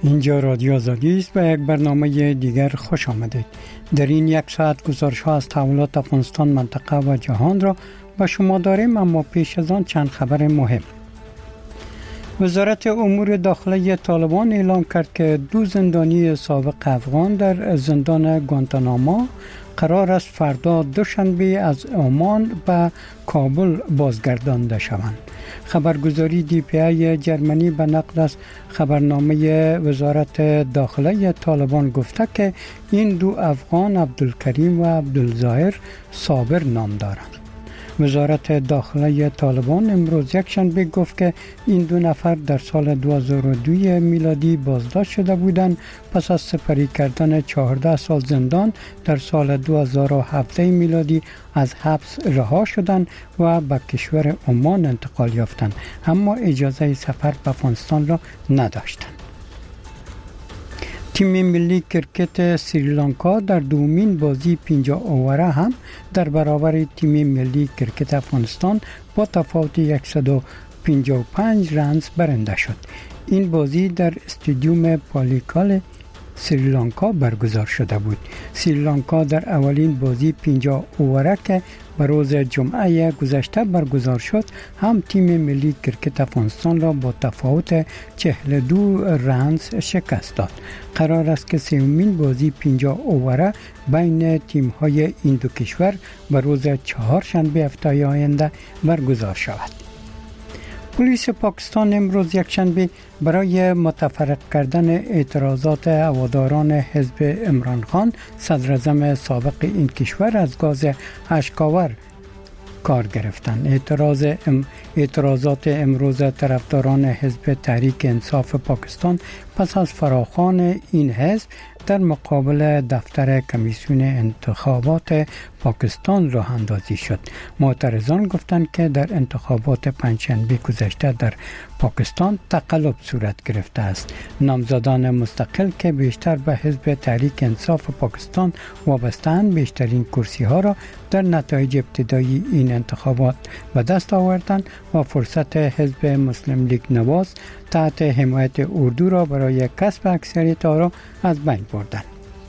اینجا رادیو آزادی است و یک برنامه دیگر خوش آمدید. در این یک ساعت گزارش‌ها از تحولات افغانستان، منطقه و جهان را به شما داریم، اما پیش از آن چند خبر مهم. وزارت امور داخلی طالبان اعلام کرد که 2 زندانی سابق افغان در زندان گوانتاناما قرار است فردا دوشنبه از عمان به کابل بازگردانده شوند. خبرگزاری DPA جرمنی به نقل از خبرنامه وزارت داخلی طالبان گفته که این 2 افغان عبدالکریم و عبدالظاهر صابر نام دارند. وزارت داخلی طالبان امروز یکشنبه گفت که این 2 نفر در سال 2002 میلادی بازداشت شده بودند، پس از سپری کردن 14 سال زندان در سال 2017 میلادی از حبس رها شدند و به کشور عمان انتقال یافتند، اما اجازه سفر به افغانستان را نداشتند. تیم ملی کرکت سریلانکا در دومین بازی 50 اووره هم در برابر تیم ملی کرکت افغانستان با تفاوت 155 رنز برنده شد. این بازی در استادیوم پالیکال سریلانکا برگزار شده بود. سریلانکا در اولین بازی 50 اووره که به روز جمعه گذشته برگزار شد، هم تیم ملی کرکت افغانستان را با تفاوت 42 رنز شکست داد. قرار است که سومین بازی 50 اووره بین تیم های این دو کشور به روز چهارشنبه هفته آینده برگزار شود. پلیس پاکستان امروز یکشنبه برای متفرق کردن اعتراضات هواداران حزب عمران خان صدر اعظم سابق این کشور از گاز اشک‌آور کار گرفتند. اعتراضات امروز طرفداران حزب تحریک انصاف پاکستان پس از فراخوان این حزب در مقابل دفتر کمیسیون انتخابات پاکستان راه اندازی شد. معترضان گفتند که در انتخابات پنجشنبه گذشته در پاکستان تقلب صورت گرفته است. نامزدان مستقل که بیشتر به حزب تحریک انصاف پاکستان وابسته‌اند بیشترین کرسی ها را در نتایج ابتدایی این انتخابات به دست آوردند و فرصت حزب مسلم لیگ نواز تحت حمایت اردو را برای کسب اکثریت آرا از بین بردند.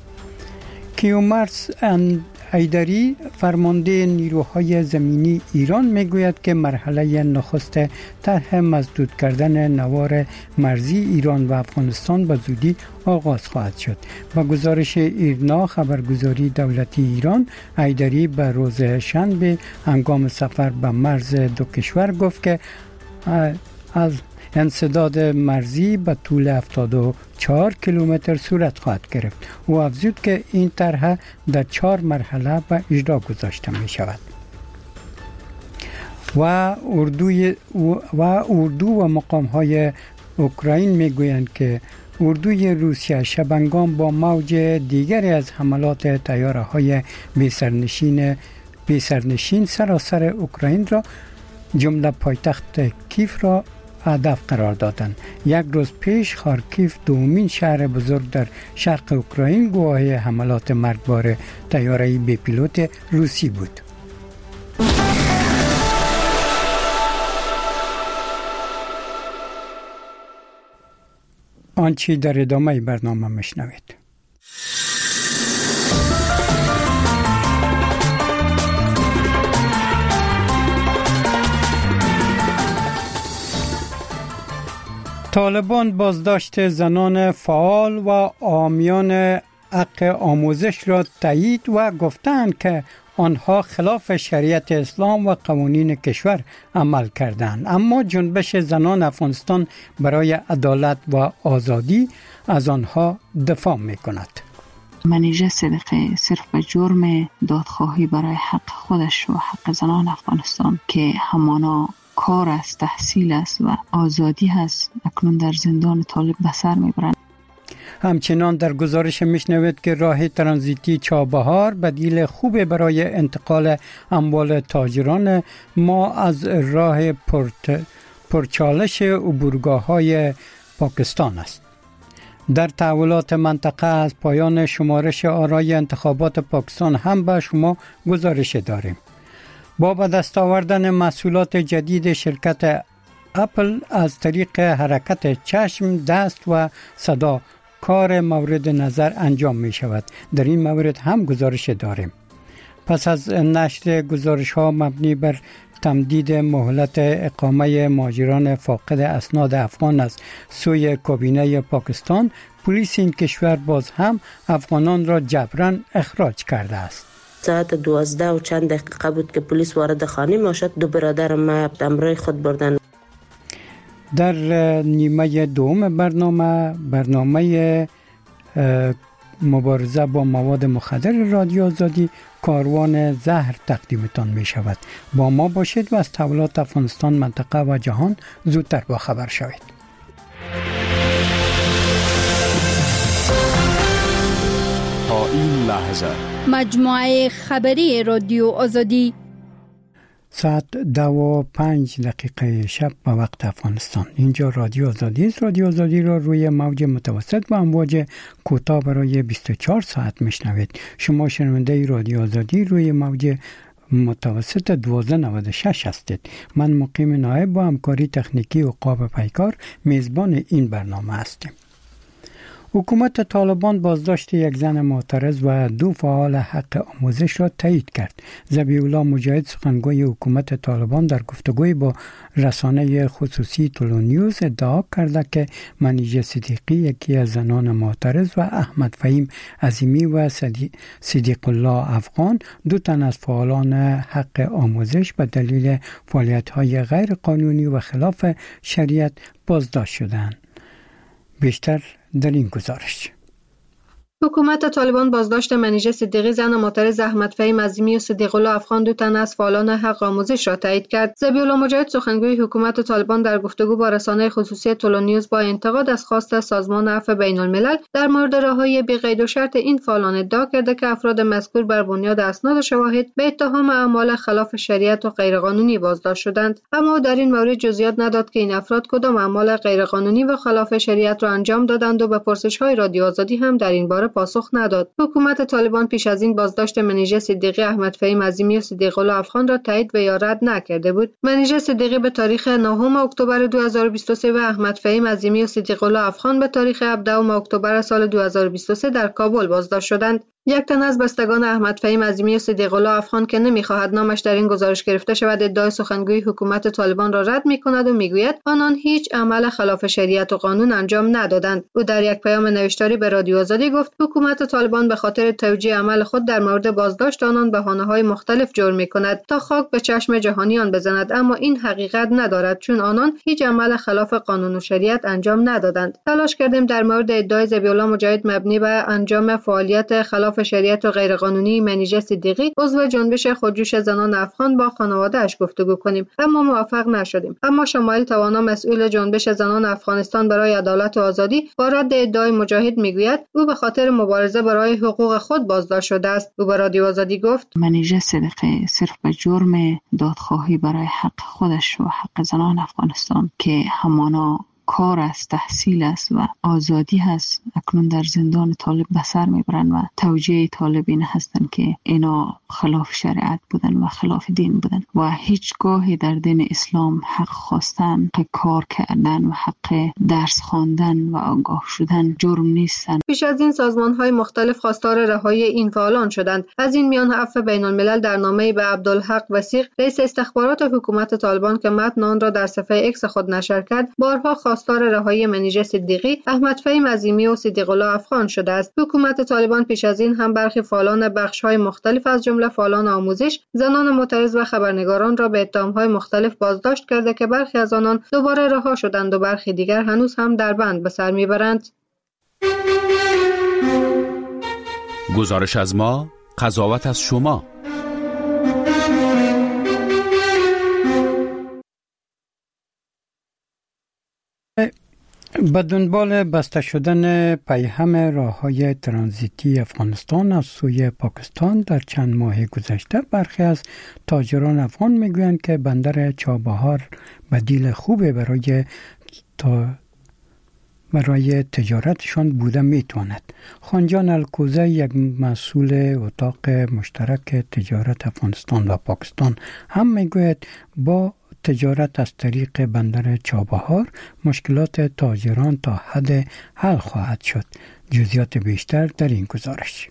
کیومرث حیدری فرمانده نیروهای زمینی ایران میگوید که مرحله نخست طرح مسدود کردن نوار مرزی ایران و افغانستان به زودی آغاز خواهد شد. با گزارش ایرنا خبرگزاری دولتی ایران، حیدری به روز شنبه هنگام سفر به مرز دو کشور گفت که از انسداد مرزی به طول 74 کیلومتر صورت خواهد گرفت. او افزود که این طرح در 4 مرحله به اجرا گذاشته می شود. و اردو و مقام های اوکراین می گویند که اردوی روسیه شبنگام با موج دیگری از حملات طیاره های بی‌سرنشین سراسر اوکراین را جمله پایتخت کیف را هدف قرار دادند. یک روز پیش خارکیف دومین شهر بزرگ در شرق اوکراین گواه حملات مرگبار طیاره بی پیلوت روسی بود. آنچه در ادامه برنامه میشنوید. طالبان بازداشت زنان فعال و حامیان حق آموزش را تایید و گفتند که آنها خلاف شریعت اسلام و قوانین کشور عمل کردند، اما جنبش زنان افغانستان برای عدالت و آزادی از آنها دفاع می‌کند. منیژه صدقه صرف به جرم دادخواهی برای حق خودش و حق زنان افغانستان که همانا کار است، تحصیل است و آزادی هست، اکنون در زندان طالب به سر میبرند. همچنان در گزارش میشنوید که راه ترانزیتی چابهار بدیل خوب برای انتقال اموال تاجران ما از راه پرچالش عبورگاه‌های پاکستان است. در تحولات منطقه از پایان شمارش آرای انتخابات پاکستان هم به شما گزارش داریم. با به دست آوردن محصولات جدید شرکت اپل از طریق حرکت چشم، دست و صدا کار مورد نظر انجام می شود. در این مورد هم گزارش داریم. پس از نشر گزارش ها مبنی بر تمدید مهلت اقامه مهاجران فاقد اسناد افغان از سوی کابینه پاکستان، پلیس این کشور باز هم افغانان را جبراً اخراج کرده است. ساعت 12 و چند دقیقه بود که پلیس وارد خانه ما شد. دو برادر ما همراه خود بردن. در نیمه دوم برنامه مبارزه با مواد مخدر رادیو آزادی کاروان زهر تقدیمتان می شود. با ما باشید و از تحولات افغانستان، منطقه و جهان زودتر با خبر شوید. تا این لحظه مجموعه خبری رادیو آزادی ساعت 2:05 شب به وقت افغانستان. اینجا رادیو آزادی است. رادیو آزادی را روی موج متوسط و امواج کوتاه برای 24 ساعت میشنوید. شما شنونده رادیو آزادی روی موج متوسط 1296 هستید. من مقیم نایب با همکاری تکنیکی عقاب پیکار میزبان این برنامه هستیم. حکومت طالبان بازداشت یک زن معترض و دو فعال حق آموزش را تایید کرد. ذبیح الله مجاهد سخنگوی حکومت طالبان در گفتگوی با رسانه خصوصی تولونیوز ادعا کرده که منیژه صدیقی، یکی از زنان معترض، و احمد فهیم عظیمی و صدیق الله افغان، دو تن از فعالان حق آموزش به دلیل فعالیت‌های غیر قانونی و خلاف شریعت بازداشت شدند. بیشتر در این گزارش. حکومت طالبان بازداشت منیژه صدیقی، زن معترض، احمد فهیم عظیمی و صدیق الله افغان، دو تن از فعالان حق آموزش را تایید کرد. ذبیح الله مجاهد سخنگوی حکومت طالبان در گفتگو با رسانه خصوصی تولونیوز با انتقاد از خواست سازمان عفو بین الملل در مورد رهایی بی قید و شرط این فعالان ادعا کرده که افراد مذکور بر بنیاد اسناد و شواهد به اتهام اعمال خلاف شریعت و غیرقانونی بازداشت شدند، اما در این مورد جزئیات نداد که این افراد کدام اعمال غیرقانونی و خلاف شریعت را انجام دادند و به پرسش‌های رادیو آزادی هم در این باره پاسخ نداد. حکومت طالبان پیش از این بازداشت منیژه صدیقی، احمد فهیم عظیمی و صدیق الله افغان را تایید و یا رد نکرده بود. منیژه صدیقی به تاریخ 9 اکتبر 2023 و احمد فهیم عظیمی و صدیق الله افغان به تاریخ 17 اکتبر سال 2023 در کابل بازداشت شدند. یک تن از بستگان احمد فهیم عظیمی و صدیق الله افغان که نمی‌خواهد نامش در این گزارش گرفته شود، ادعای سخنگوی حکومت طالبان را رد می‌کند و میگوید آنان هیچ عمل خلاف شریعت و قانون انجام ندادند. او در یک پیام نوشتاری به رادیو آزادی گفت حکومت طالبان به خاطر توجیه عمل خود در مورد بازداشت آنان بهانه‌های مختلف جور می‌کند تا خاک به چشم جهانیان بزند، اما این حقیقت ندارد، چون آنان هیچ عمل خلاف قانون و شریعت انجام ندادند. تلاش کردیم در مورد ادعای ذبیح الله مجاهد مبنی بر انجام فعالیت خلاف شریعت و غیرقانونی منیژه صدیقی، عضو جنبش خودجوش زنان افغان، با خانواده‌اش گفتگو کنیم، اما موفق نشدیم. اما شمایل توانا، مسئول جنبش زنان افغانستان برای عدالت و آزادی، با رد ادعای مجاهد میگوید او به خاطر مبارزه برای حقوق خود بازداشت شده است. او به رادیو آزادی گفت منیژه صدیقی صرف به جرم دادخواهی برای حق خودش و حق زنان افغانستان که همانا کار است، تحصیل است و آزادی هست، اکنون در زندان طالب به سر میبرند و توجیه طالبین هستند که اینا خلاف شریعت بودن و خلاف دین بودن و هیچگاهی در دین اسلام حق خواستن، حق کار کردن و حق درس خواندن و آگاه شدن جرم نیستند. پیش از این سازمان‌های مختلف خواستار رهایی این فعالان شدند. از این میان عفو بین الملل در نامه‌ای به عبدالحق وثیق، رئیس استخبارات حکومت طالبان که متن آن را در صفحه ایکس خود نشر کرد، بارها خواستار رهایی منیژه صدیقی، احمد فهیم عظیمی و صدیق الله افغان شده است. حکومت طالبان پیش از این هم برخی فعالان بخش‌های مختلف از جمله فعالان آموزش، زنان معترض و خبرنگاران را به اتهام‌های مختلف بازداشت کرده که برخی از آنان دوباره رها شدند و برخی دیگر هنوز هم در بند به سر میبرند. گزارش از ما، قضاوت از شما. به دنبال بسته شدن پیهم راه‌های ترانزیتی افغانستان از سوی پاکستان در چند ماه گذشته، برخی از تاجران افغان میگویند که بندر چابهار بدیل خوبی برای تجارتشان بوده میتواند. خانجان الکوزه، یک مسئول اتاق مشترک تجارت افغانستان و پاکستان، هم میگوید با تجارت از طریق بندر چابهار مشکلات تاجران تا حد حل خواهد شد. جزئیات بیشتر در این گزارش.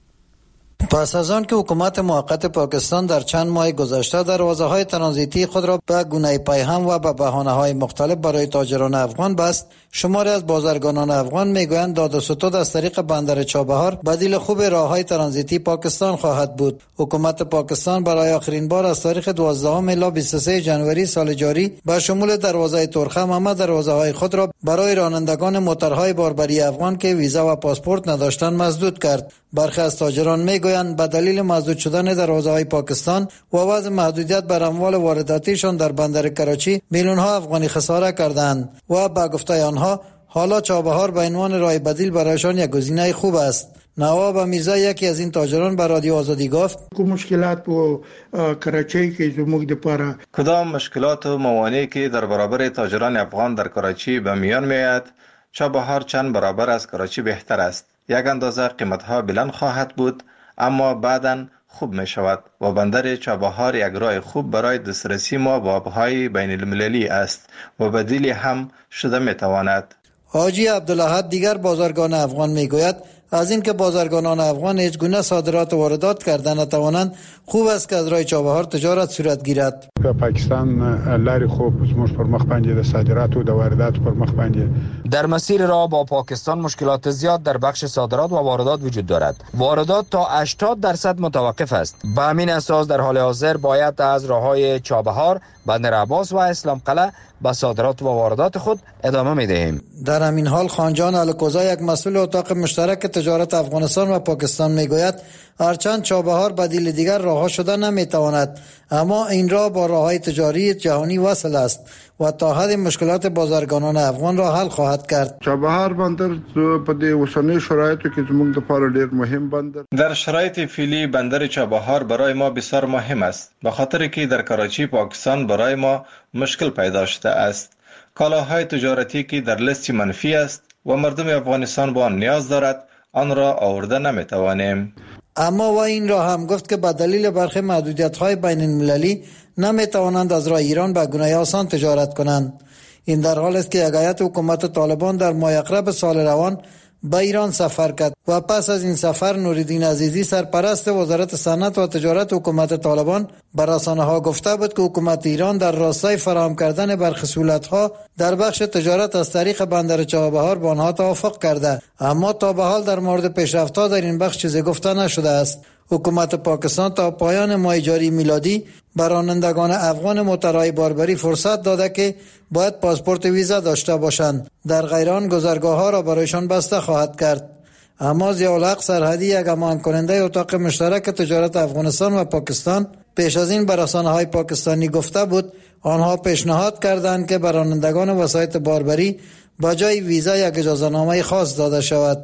پس از آن که حکومت موقت پاکستان در چند ماه گذشته دروازه‌های ترانزیتی خود را به گونه پیهم و به بهانه‌های مختلف برای تاجران افغان بست، شماری از بازرگانان افغان میگویند داد و ستد از طریق بندر چابهار بدیل خوب راه‌های ترانزیتی پاکستان خواهد بود. حکومت پاکستان برای آخرین بار از تاریخ 12 الی 23 جنوری سال جاری به شمول دروازه ترخم همه دروازه‌های خود را برای رانندگان موترهای باربری افغان که ویزا و پاسپورت نداشتند مسدود کرد. برخی از تاجران میگویند به دلیل مسدود شدن دروازه‌های پاکستان و وضع محدودیت بر اموال وارداتیشان در بندر کراچی میلیون‌ها افغانی خساره کردند و به گفته آنها حالا چابهار به عنوان راه بدیل برایشان یک گزینه خوب است. نواب میرزا یکی از این تاجران به رادیو آزادی گفت مشکلات و کراچی که زموږ د پاره کدام مشکلات و موانعی که در برابر تاجران افغان در کراچی به میان میآید، چابهار چند برابر از کراچی بهتر است. یک اندازه قیمت‌ها بلند خواهد بود، اما بعداً خوب می شود و بندر چابهار یک راه خوب برای دسترسی ما به آبهای بین المللی است و بدیلی هم شده می تواند. حاجی عبدالاحد دیگر بازرگان افغان می گوید از اینکه بازرگانان افغان هیچ گونه صادرات و واردات کردن نتوانند، خوب است که از راه چابهار تجارت صورت گیرد. پاکستان لاری خوب زموږ پر مخ باندې د صادرات و د واردات پر مخ باندې در مسیر راه با پاکستان مشکلات زیاد در بخش صادرات و واردات وجود دارد. واردات تا 80% متوقف است. به همین اساس در حال حاضر باید از راههای چابهار، بندر عباس و اسلام قلعه به صادرات و واردات خود ادامه می‌دهیم. در همین حال خانجان الکوزا یک مسئول اتاق مشترک تجارت افغانستان و پاکستان میگوید هرچند چابهار بدیل دیگر راه شده نمیتواند، اما این راه با راههای تجاری جهانی وصل است و تا حد مشکلات بازرگانان افغان را حل خواهد کرد. چابهار بندر په دې اوسنۍ شرایطو کې زموږ لپاره ډېر مهم بندر. در شرایط فعلی بندر چابهار برای ما بسیار مهم است، به خاطر که در کراچی پاکستان برای ما مشکل پیدا شده است. کالاهای تجارتی که در لیست منفی است و مردم افغانستان با آن نیاز دارد، آن را آورده نمیتوانیم. اما و این را هم گفت که به دلیل برخی محدودیت‌های بین المللی نمیتوانند از راه ایران به گونه آسان تجارت کنند. این در حال است که یک هیئت حکومت طالبان در ماه اقرب سال روان به ایران سفر کرد و پس از این سفر نوری‌الدین عزیزی سرپرست وزارت صنعت و تجارت حکومت طالبان به رسانه‌ها گفته بود که حکومت ایران در راستای فراهم کردن برخی سهولت‌ها در بخش تجارت از طریق بندر چابهار با آنها توافق کرده، اما تا به حال در مورد پیشرفت‌ها در این بخش چیزی گفته نشده است. حکومت پاکستان تا پایان ماه جاری میلادی بر رانندگان افغان موترهای باربری فرصت داده که باید پاسپورت ویزا داشته باشند، در غیر آن گذرگاه‌ها را برایشان بسته خواهد کرد. اما ضیاءالحق سرحدی یک همان کننده اتاق مشترک تجارت افغانستان و پاکستان پیش از این به رسانه‌های پاکستانی گفته بود آنها پیشنهاد کردند که بر رانندگان وسایط باربری با جای ویزا یک اجازه‌نامه خاص داده شود.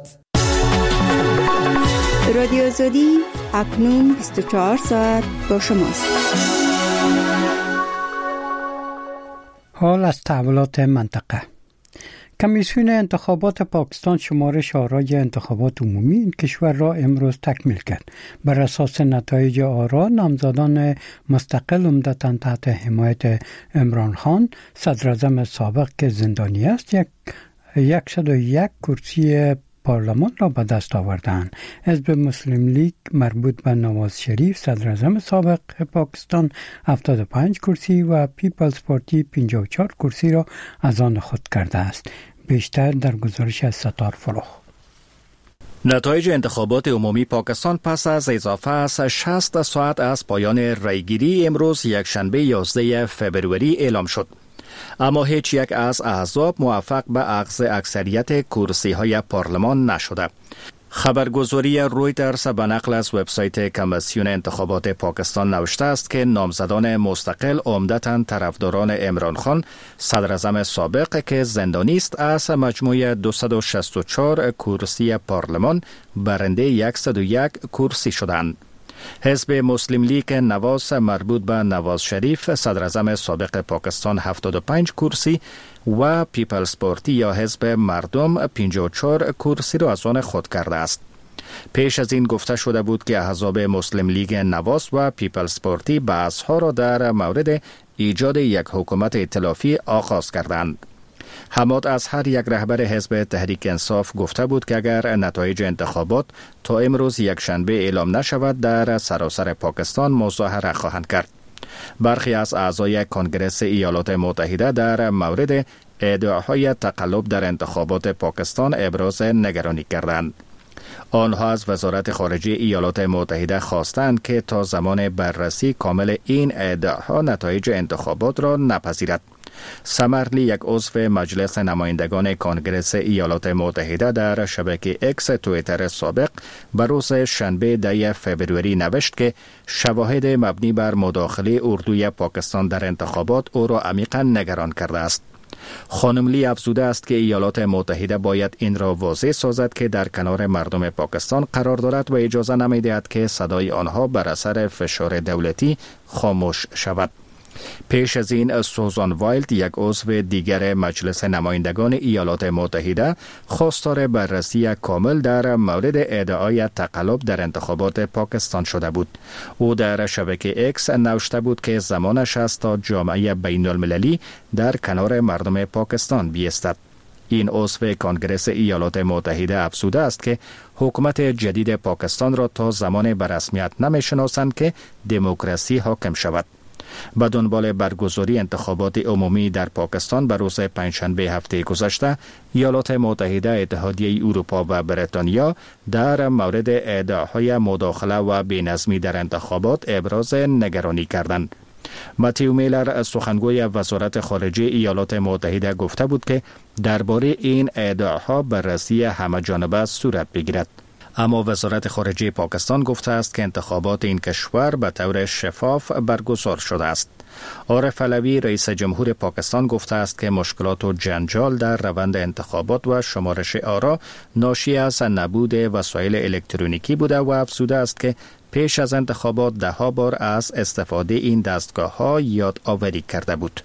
رادیو آزادی اکنون 24 ساعت با شماست. حال از تحولات منطقه. کمیسیون انتخابات پاکستان شمارش آرای انتخابات عمومی این کشور را امروز تکمیل کرد. بر اساس نتایج آرا نامزدان مستقل عمدتاً تحت حمایت عمران خان صدراعظم سابق که زندانی است 101 کرسی پارلمان را به دست آوردند. حزب مسلم لیگ مربوط به نواز شریف صدراعظم سابق پاکستان 75 کرسی و پیپلز پارتی 54 کرسی را از آن خود کرده است. بیشتر در گزارش از ستار فروخ. نتایج انتخابات عمومی پاکستان پس از اضافه از 60 ساعت از پایان رایگیری امروز یکشنبه 11 فوریه اعلام شد. اما هیچ یک از احزاب موفق به اخذ اکثریت کرسی های پارلمان نشده. خبرگزاری رویترز به نقل از وبسایت کمیسیون انتخابات پاکستان نوشته است که نامزدان مستقل عمدتاً طرفداران عمران خان صدراعظم سابق که زندانی است از مجموع 264 کرسی پارلمان برنده 101 کرسی شدند. حزب مسلم لیگ نواز مربوط به نواز شریف صدراعظم سابق پاکستان 75 کرسی و پیپلز پارتی یا حزب مردم 54 کرسی را از آن خود کرده است. پیش از این گفته شده بود که احزاب مسلم لیگ نواز و پیپلز پارتی بحث‌ها را در مورد ایجاد یک حکومت ائتلافی آغاز کردند. حماد از هر یک رهبر حزب تحریک انصاف گفته بود که اگر نتایج انتخابات تا امروز یک شنبه اعلام نشود در سراسر پاکستان مظاهره خواهند کرد. برخی از اعضای کنگره ایالات متحده در مورد ادعاهای تقلب در انتخابات پاکستان ابراز نگرانی کردند. آنها از وزارت خارجه ایالات متحده خواستند که تا زمان بررسی کامل این ادعاها نتایج انتخابات را نپذیرد. سمرلی، یک عضو مجلس نمایندگان کنگره ایالات متحده، در شبکه اکس توییتر سابق بر روز شنبه 10 فوریه نوشت که شواهد مبنی بر مداخله اردوی پاکستان در انتخابات او را عمیقا نگران کرده است. خانم لی افزوده است که ایالات متحده باید این را واضح سازد که در کنار مردم پاکستان قرار دارد و اجازه نمی‌دهد که صدای آنها بر اثر فشار دولتی خاموش شود. پیش از این سوزان وایلد، یک عضو دیگر مجلس نمایندگان ایالات متحده، خواستار بررسی کامل در مورد ادعای تقلب در انتخابات پاکستان شده بود. او در شبکه اکس نوشته بود که زمانش است تا جامعه بین المللی در کنار مردم پاکستان بیستد. این عضو کنگره ایالات متحده افزوده است که حکومت جدید پاکستان را تا زمان به رسمیت نمی‌شناسند که دموکراسی حاکم شود. به دنبال برگزاری انتخابات عمومی در پاکستان به روز پنجشنبه هفته گذشته، ایالات متحده، اتحادیه اروپا و بریتانیا در مورد ادعاهای مداخله و بی‌نظمی در انتخابات ابراز نگرانی کردند. متیو میلر، سخنگوی وزارت خارجه ایالات متحده، گفته بود که درباره این ادعاها بررسی همه‌جانبه صورت بگیرد. اما وزارت خارجه پاکستان گفته است که انتخابات این کشور به طور شفاف برگزار شده است. عارف علوی، رئیس جمهور پاکستان، گفته است که مشکلات و جنجال در روند انتخابات و شمارش آرا ناشی از نبود وسایل الکترونیکی بوده و افزوده است که پیش از انتخابات 10 بار از استفاده این دستگاه‌ها یادآوری کرده بود.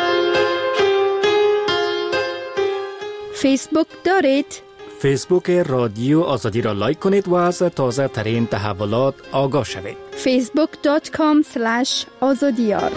فیسبوک دارید؟ فیسبوک رادیو آزادی را لایک کنید و از تازه ترین تحولات آگاه شوید. facebook.com/azadiyar.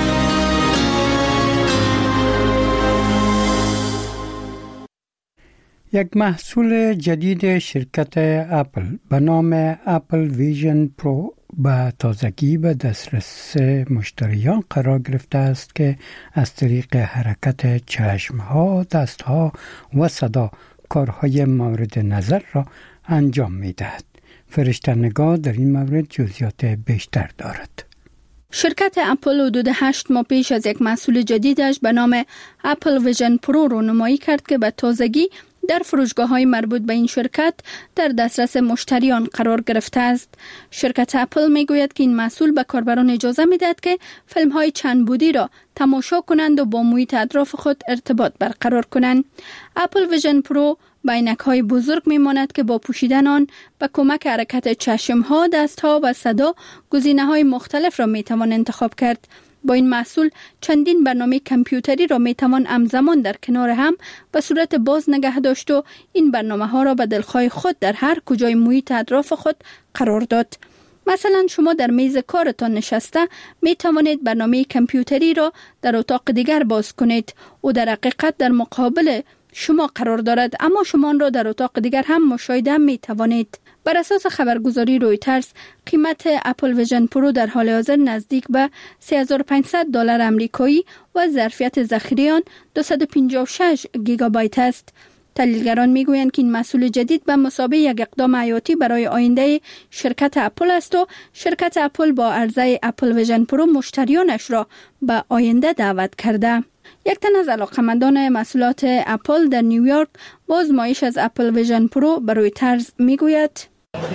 یک محصول جدید شرکت اپل به نام اپل ویژن پرو به تازگی به دسترس مشتریان قرار گرفته است که از طریق حرکت چشمها، دستها و صدا کارهای مورد نظر را انجام می‌دهد. فرشته‌نگار در این مورد جزئیات بیشتر دارد. شرکت اپل حدود 8 ماه پیش از یک محصول جدیدش به نام اپل ویژن پرو رونمایی کرد که به تازگی در فروشگاه‌های مربوط به این شرکت در دسترس مشتریان قرار گرفته است. شرکت اپل میگوید که این محصول به کاربران اجازه می‌دهد که فیلم‌های چند بعدی را تماشا کنند و با محیط اطراف خود ارتباط برقرار کنند. اپل ویژن پرو به عینک‌های بزرگ می‌ماند که با پوشیدن آن به کمک حرکت چشم‌ها، دست‌ها و صدا گزینه‌های مختلف را می‌توان انتخاب کرد. با این محصول چندین برنامه کامپیوتری را میتوان همزمان در کنار هم به صورت باز نگه داشت و این برنامه ها را به دلخواه خود در هر کجای محیط اطراف خود قرار داد. مثلا شما در میز کارتان نشسته می توانید برنامه کامپیوتری را در اتاق دیگر باز کنید او در حقیقت در مقابل شما قرار دارد، اما شما آن را در اتاق دیگر هم مشاهده می توانید. بر اساس خبرگزاری رویترز، قیمت اپل ویژن پرو در حال حاضر نزدیک به $3500 آمریکایی و ظرفیت ذخیره آن 256 گیگابایت است. تحلیلگران میگویند که این محصول جدید به مثابه یک اقدام حیاتی برای آینده شرکت اپل است و شرکت اپل با عرضه اپل ویژن پرو مشتریانش را به آینده دعوت کرده. یک تن از علاقه‌مندان محصولات اپل در نیویورک با آزمایش از اپل ویژن پرو به رویترز میگوید: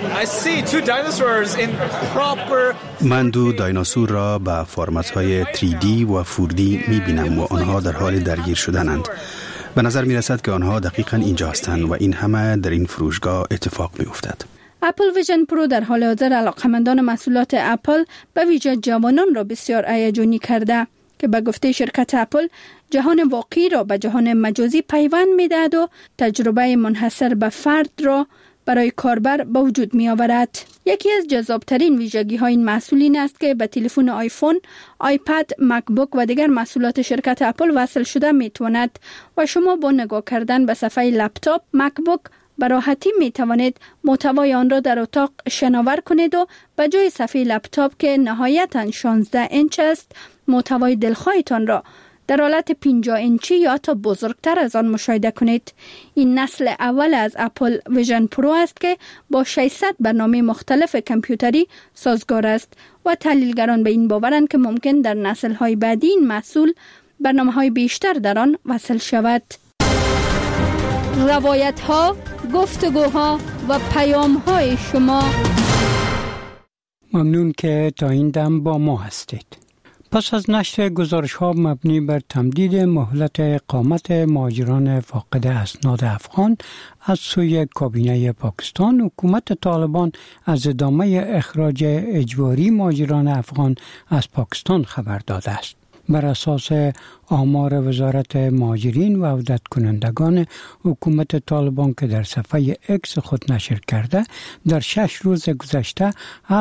من دو دایناسور را به فرمت‌های 3D و 4D می‌بینم و آنها در حال درگیر شدنند. به نظر می‌رسد که آنها دقیقاً اینجا هستند و این همه در این فروشگاه اتفاق می‌افتد. اپل ویژن پرو در حال حاضر علاقه‌مندان محصولات اپل به ویژه جوانان را بسیار هیجانی کرده که به گفته شرکت اپل جهان واقعی را به جهان مجازی پیوند می‌دهد و تجربه منحصر به فرد را برای کاربر به وجود می آورد. یکی از جذابترین ویژگی های این محصول این است که به تلفن آیفون، آیپد، مکبوک و دیگر محصولات شرکت اپل وصل شده می تواند و شما با نگاه کردن به صفحه لپتاپ مکبوک به راحتی می توانید محتوای آن را در اتاق شناور کنید و به جای صفحه لپتاپ که نهایتاً 16 اینچ است، محتوای دلخواهتان را در حالت 50 اینچی یا حتی بزرگتر از آن مشاهده کنید. این نسل اول از اپل ویژن پرو است که با 600 برنامه مختلف کامپیوتری سازگار است و تحلیلگران به این باورند که ممکن در نسل‌های بعدی این محصول برنامه‌های بیشتر در آن وصل شود. روایت‌ها، گفتگوها و پیام‌های شما. ممنون که تا این دم با ما هستید. پس از نشر گزارش‌ها مبنی بر تمدید مهلت اقامت مهاجران فاقد اسناد افغان از سوی کابینه پاکستان، حکومت طالبان از ادامه اخراج اجباری مهاجران افغان از پاکستان خبر داده است. بر اساس آمار وزارت مهاجرین و عودت کنندگان حکومت طالبان که در صفحه اکس خود نشر کرده، در 6 روز گذشته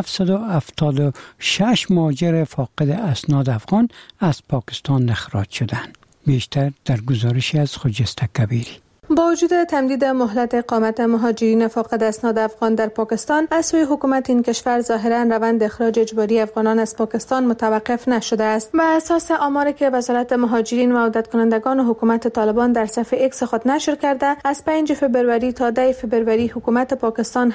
776 مهاجر فاقد اسناد افغان از پاکستان اخراج شدند. بیشتر در گزارشی از خجسته کبیری. با وجود تمدید مهلت اقامت مهاجرین فاقد اسناد افغان در پاکستان، از سوی حکومت این کشور ظاهرا روند اخراج اجباری افغانان از پاکستان متوقف نشده است. بر اساس آماری که وزارت مهاجرین و عودت کنندگان حکومت طالبان در صفحه اکس خود نشر کرده، از 5 فبروری تا 10 فبروری حکومت پاکستان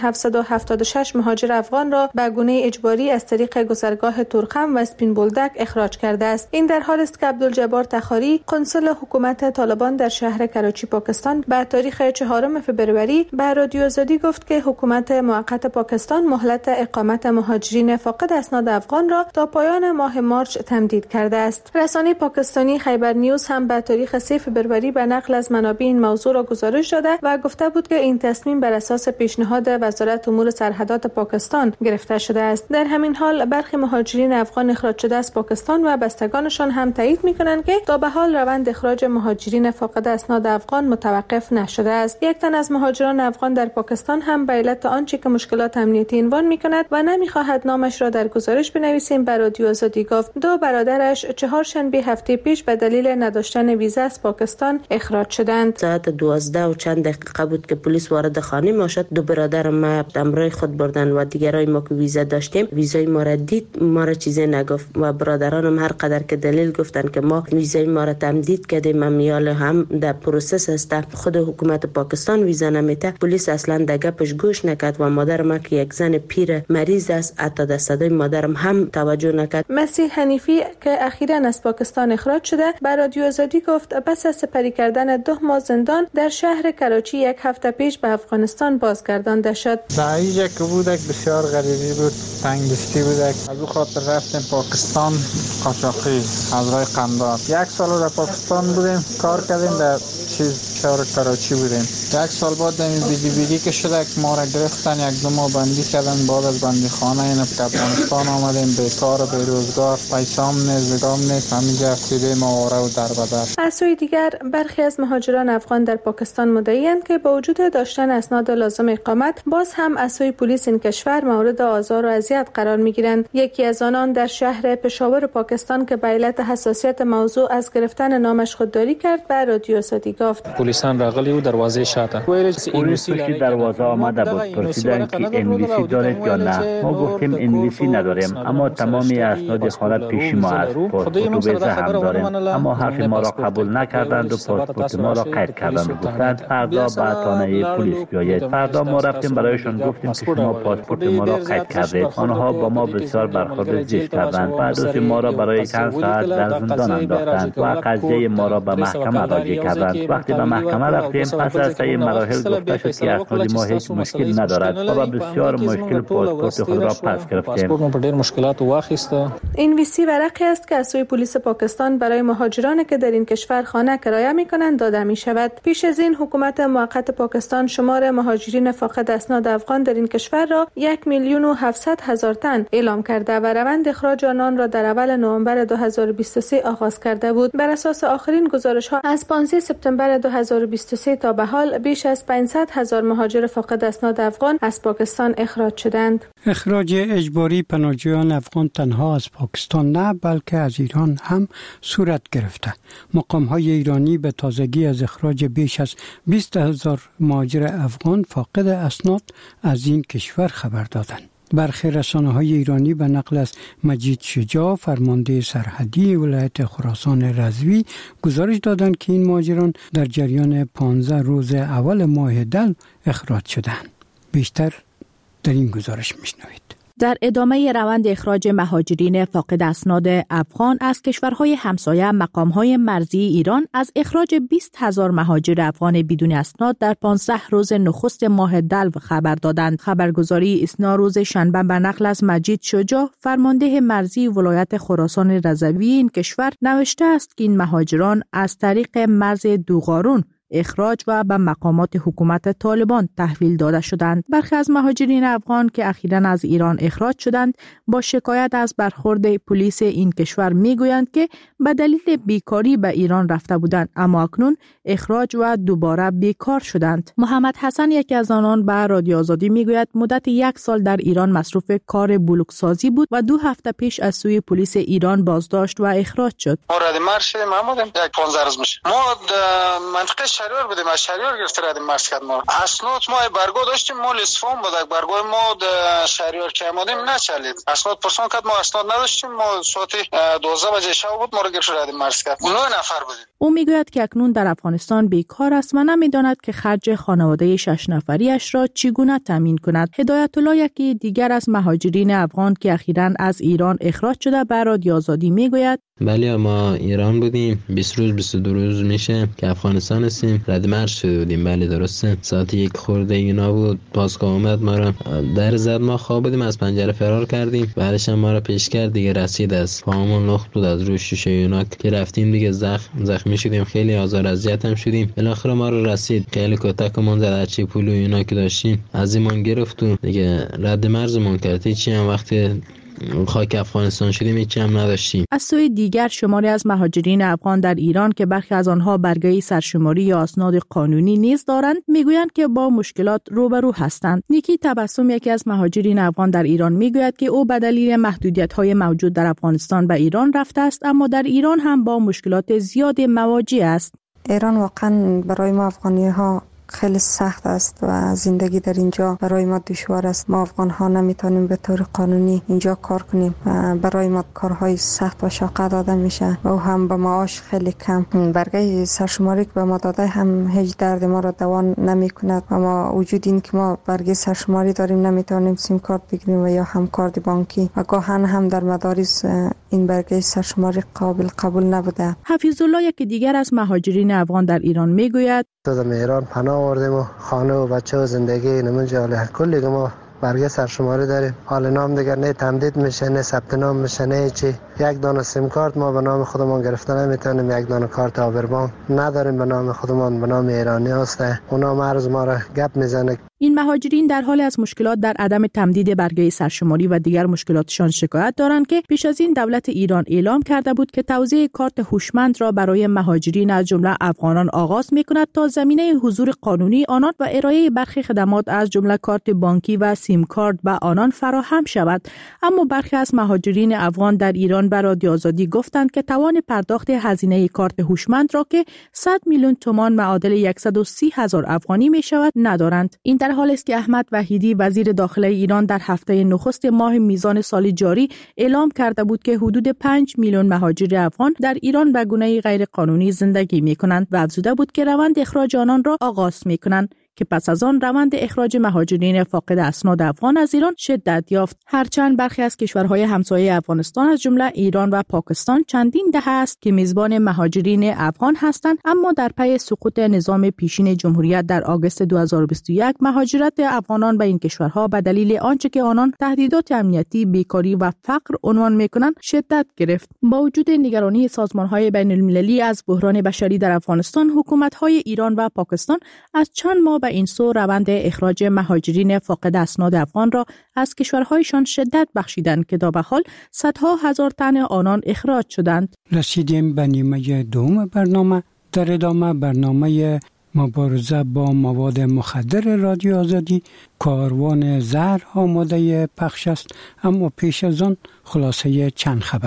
776 مهاجر افغان را به گونه اجباری از طریق گذرگاه تورخم و اسپین بولدک اخراج کرده است. این در حالی است که عبدالجبار تخاری، قنصل حکومت طالبان در شهر کراچی پاکستان، به تاریخ 4 فبروری به رادیو آزادی گفت که حکومت موقت پاکستان مهلت اقامت مهاجرین فاقد اسناد افغان را تا پایان ماه مارچ تمدید کرده است. رسانه پاکستانی خیبر نیوز هم به تاریخ 3 فبروری به نقل از منابع این موضوع را گزارش داده و گفته بود که این تصمیم بر اساس پیشنهاد وزارت امور سرحدات پاکستان گرفته شده است. در همین حال برخی مهاجرین افغان اخراج شده از پاکستان و بستگانشان هم تایید می‌کنند که تا به حال روند اخراج مهاجرین فاقد اسناد افغان متوقف نشده است. یک تن از مهاجران افغان در پاکستان هم به علت آنچه که مشکلات امنیتی عنوان می‌کند و نمی‌خواهد نامش را در گزارش بنویسیم به رادیو آزادی گفت 2 برادرش 4 شنبه هفته پیش به دلیل نداشتن ویزا از پاکستان اخراج شدند. ساعت 12 و چند دقیقه بود که پلیس وارد خانه ما شد. 2 برادر ما همراه خود بردن و دیگرای ما که ویزا داشتیم، ویزای ما را دید، ما را چیزی نگفت و برادرانم هر قدر که دلیل گفتن که ما ویزای ما را تمدید کردیم، امیال هم در پروسس است. خود حکومت پاکستان ویزا نمیده. پلیس اصلا در گپش گوش نکرد و مادر ما که یک زن پیر مریض است، حتی در صدای مادرم هم توجه نکرد. مسیح حنیفی که اخیراً از پاکستان اخراج شده به رادیو آزادی گفت پس از سپری کردن 2 ماه زندان در شهر کراچی 1 هفته پیش به افغانستان بازگردانده شد. اینجا که بودک بسیار غریبی بود، تنگدستی بودک، از او خاطر رفتیم پاکستان قاچاقی از راه قندار. 1 سال در پاکستان بودیم، کار کردیم در شهر کراچی بودیم. 1 سال بعد در بیدی که شده ما را گرفتن، 1-2 ماه بندی کردن. بعد از بندی خانه این افغانستان آمدیم، بیکار و بیروزگار، پیسام نیست، زگام نیست، همینجا افتیده ما آره و در بدر. از سوی دیگر برخی از مهاجران افغان در پاکستان مدعی‌اند که با وجود داشتن اسناد لازم اقامت، باز هم از سوی پلیس این کشور مورد آزار و اذیت قرار می‌گیرند. یکی از آنان در شهر پشاور پاکستان که به علت حساسیت موضوع از گرفتن نامش خودداری کرد به رادیو آزادی گفت پلیسان راغلی و دروازه شاته. پلیس پشت دروازه آمده بود، پرسیدن که انگلیسی دارید یا نه. ما گفتیم انگلیسی نداریم، اما تمامی اسناد خانه پیش ما است. پاسپورت و ویزا هم داریم، اما حرف ما را قبول نکردند و پاسپورت ما را قید کردند و گفتند فردا به تانه پلیس بیایید. فردا ما رفتیم برایشان گفتیم که شما پاسپورت ما را قید کردید. آنها با ما بسیار برخورد زشت کردند. بعد از ما را برای چند ساعت در زندان انداختند و قضیه ما را به محکمه راجع کردند. وقتی به محکمه رفتیم، پس از طی مراحل گفته شد که اسناد ما هیچ مشکل ندارد و با بسیار مشکل پاسپورت خود را پس گرفتیم. این ویسی ورقی است که از سوی پلیس پاکستان برای مهاجرانی که در این کشور خانه کرایه می‌کنند داده می‌شود. پیش از این حکومت موقت پاکستان شمار مهاجرین فاقد اسناد افغان در این کشور را 1,700,000 تن اعلام کرده و روند اخراج آنان را در اول نوامبر 2023 آغاز کرده بود. بر اساس آخرین گزارش‌ها از 15 سپتامبر دسامبر 2023 تا به حال بیش از 500,000 مهاجر فاقد اسناد افغان از پاکستان اخراج شدند. اخراج اجباری پناهجویان افغان تنها از پاکستان نه بلکه از ایران هم صورت گرفته. مقام‌های ایرانی به تازگی از اخراج بیش از 20,000 مهاجر افغان فاقد اسناد از این کشور خبر دادند. برخی رسانه‌های ایرانی به نقل از مجید شجاع فرمانده سرحدی ولایت خراسان رضوی گزارش دادند که این مهاجران در جریان 15 روز اول ماه دل اخراج شدند. بیشتر در این گزارش میشنوید. در ادامه روند اخراج مهاجرین فاقد اسناد افغان از کشورهای همسایه، مقام‌های مرزی ایران از اخراج 20,000 مهاجر افغان بدون اسناد در 15 روز نخست ماه دلو خبر دادند. خبرگزاری اسنا روز شنبه به نقل از مجید شجاع فرمانده مرزی ولایت خراسان رضوی این کشور نوشته است که این مهاجران از طریق مرز دوغارون اخراج و به مقامات حکومت طالبان تحویل داده شدند. برخی از مهاجرین افغان که اخیراً از ایران اخراج شدند با شکایت از برخورد پلیس این کشور میگویند که به دلیل بیکاری به ایران رفته بودند اما اکنون اخراج و دوباره بیکار شدند. محمد حسن یکی از آنان به رادیو آزادی میگوید مدت 1 سال در ایران مصروف کار بلوکسازی بود و 2 هفته پیش از سوی پلیس ایران بازداشت و اخراج شد. مورد مرز شدیم محمد 15 روز میشه. ما منطقه شهریار بودیم، از شهریار گرفته رفتیم مرز کرد. ما اسناد ما برگو داشتیم، ما اصفهان بود، برگو ما شهریار که آمدیم نچلید. اسناد پرسان کرد، ما اسناد نداشتیم، ما ساعت 12 بجه شب بود ما رو گرفته رفتیم مرز کرد. 9 نفر بودیم. او میگوید که اکنون در افغانستان بیکار است و نمیداند که خرج خانواده 6 نفریش را چگونه تامین کند. هدایت الله یکی دیگر از مهاجرین افغان که اخیراً از ایران اخراج شده به رادیو آزادی میگوید بله ما ایران بودیم 20 روز 22 روز میشه که افغانستان هستیم، رد مرز شده بودیم. بله درسته، ساعت 1 خورده اینا بود، پاسگاه اومد ما را در زد، ما خواب بودیم از پنجره فرار کردیم، بعدش هم ما را پیش کرد دیگه، رسید از پامون لخت بود از روی شیشه اینا که رفتیم دیگه زخمی شدیم، خیلی آزار اذیت هم شدیم. بالاخره ما را رسید، خیلی کتکمون زد، هرچی پول و اینا که داشتیم از ایمان گرفت و دیگه رد مرزمون کرد. هیچی هم وقتی خاک افغانستان شدیم هیچی هم نداشتیم. از سوی دیگر شماری از مهاجرین افغان در ایران که برخی از آنها برگه سرشماری یا اسناد قانونی نیز دارند میگویند که با مشکلات روبرو هستند. نیکی تبسم یکی از مهاجرین افغان در ایران میگوید که او به دلیل محدودیت‌های موجود در افغانستان به ایران رفته است اما در ایران هم با مشکلات زیاد مواجه است. ایران واقعا برای ما افغانی‌ها خیلی سخت است و زندگی در اینجا برای ما دشوار است. ما افغان ها نمیتونیم به طور قانونی اینجا کار کنیم و برای ما کارهای سخت و شاق داده میشه و هم به معاش خیلی کم. برگه سرشماری که به ما داده هم هیچ درد ما را دوا نمیکند و ما وجود این که ما برگه سرشماری داریم نمیتونیم سیم کارت بگیریم و یا هم کارت بانکی و گاهن هم در مدارس این برگه سرشماری قابل قبول نبوده. حفیظ الله یکی دیگر از مهاجرین افغان در ایران میگوید در ایران پناه آوردیم و خانه و بچه و زندگی نمونجا حاله کلی که ما برگه سرشماری داریم، حال نام دیگر نه تمدید میشه نه ثبت نام میشه نه چی. یک دانه سیم کارت ما به نام خودمان گرفته نمیتونیم، یک دانه کارت آبربان نداریم به نام خودمان، به نام ایرانی هسته. اونا مرز ما را گپ میزنه. این مهاجرین در حال از مشکلات در عدم تمدید برگه سرشماری و دیگر مشکلاتشان شکایت دارند که پیش از این دولت ایران اعلام کرده بود که توزیع کارت هوشمند را برای مهاجرین از جمله افغانان آغاز میکند تا زمینه حضور قانونی آنان و ارائه برخی خدمات از جمله کارت بانکی و سیم کارت به آنان فراهم شود. اما برخی از مهاجرین افغان در ایران به رادیو آزادی گفتند که توان پرداخت هزینه کارت هوشمند را که 100 میلیون تومان معادل 130,000 افغانی می شود ندارند. این در حالی است که احمد وحیدی وزیر داخله ایران در هفته نخست ماه میزان سال جاری اعلام کرده بود که حدود 5 میلیون مهاجر افغان در ایران به گونه غیر قانونی زندگی می کنند و افزوده بود که روند اخراج آنان را آغاز می کنند که پس از آن روند اخراج مهاجرین فاقد اسناد افغان از ایران شدت یافت. هرچند برخی از کشورهای همسایه افغانستان از جمله ایران و پاکستان چندین دهه است که میزبان مهاجرین افغان هستند، اما در پی سقوط نظام پیشین جمهوریت در آگوست 2021 مهاجرت افغانان به این کشورها به دلیل آنچه که آنان تهدیدات امنیتی، بیکاری و فقر عنوان می‌کنند شدت گرفت. با وجود نگرانی سازمان‌های بین‌المللی از بحران بشری در افغانستان، حکومت‌های ایران و پاکستان از چند ماه به این سو روند اخراج مهاجرین فاقد اسناد افغان را از کشورهایشان شدت بخشیدند که تا به حال صدها هزار تن آنان اخراج شدند. رسیدیم به نیمه دوم برنامه. در ادامه برنامه مبارزه با مواد مخدر رادیو آزادی کاروان زهر آماده پخش است، اما پیش از آن خلاصه چند خبر.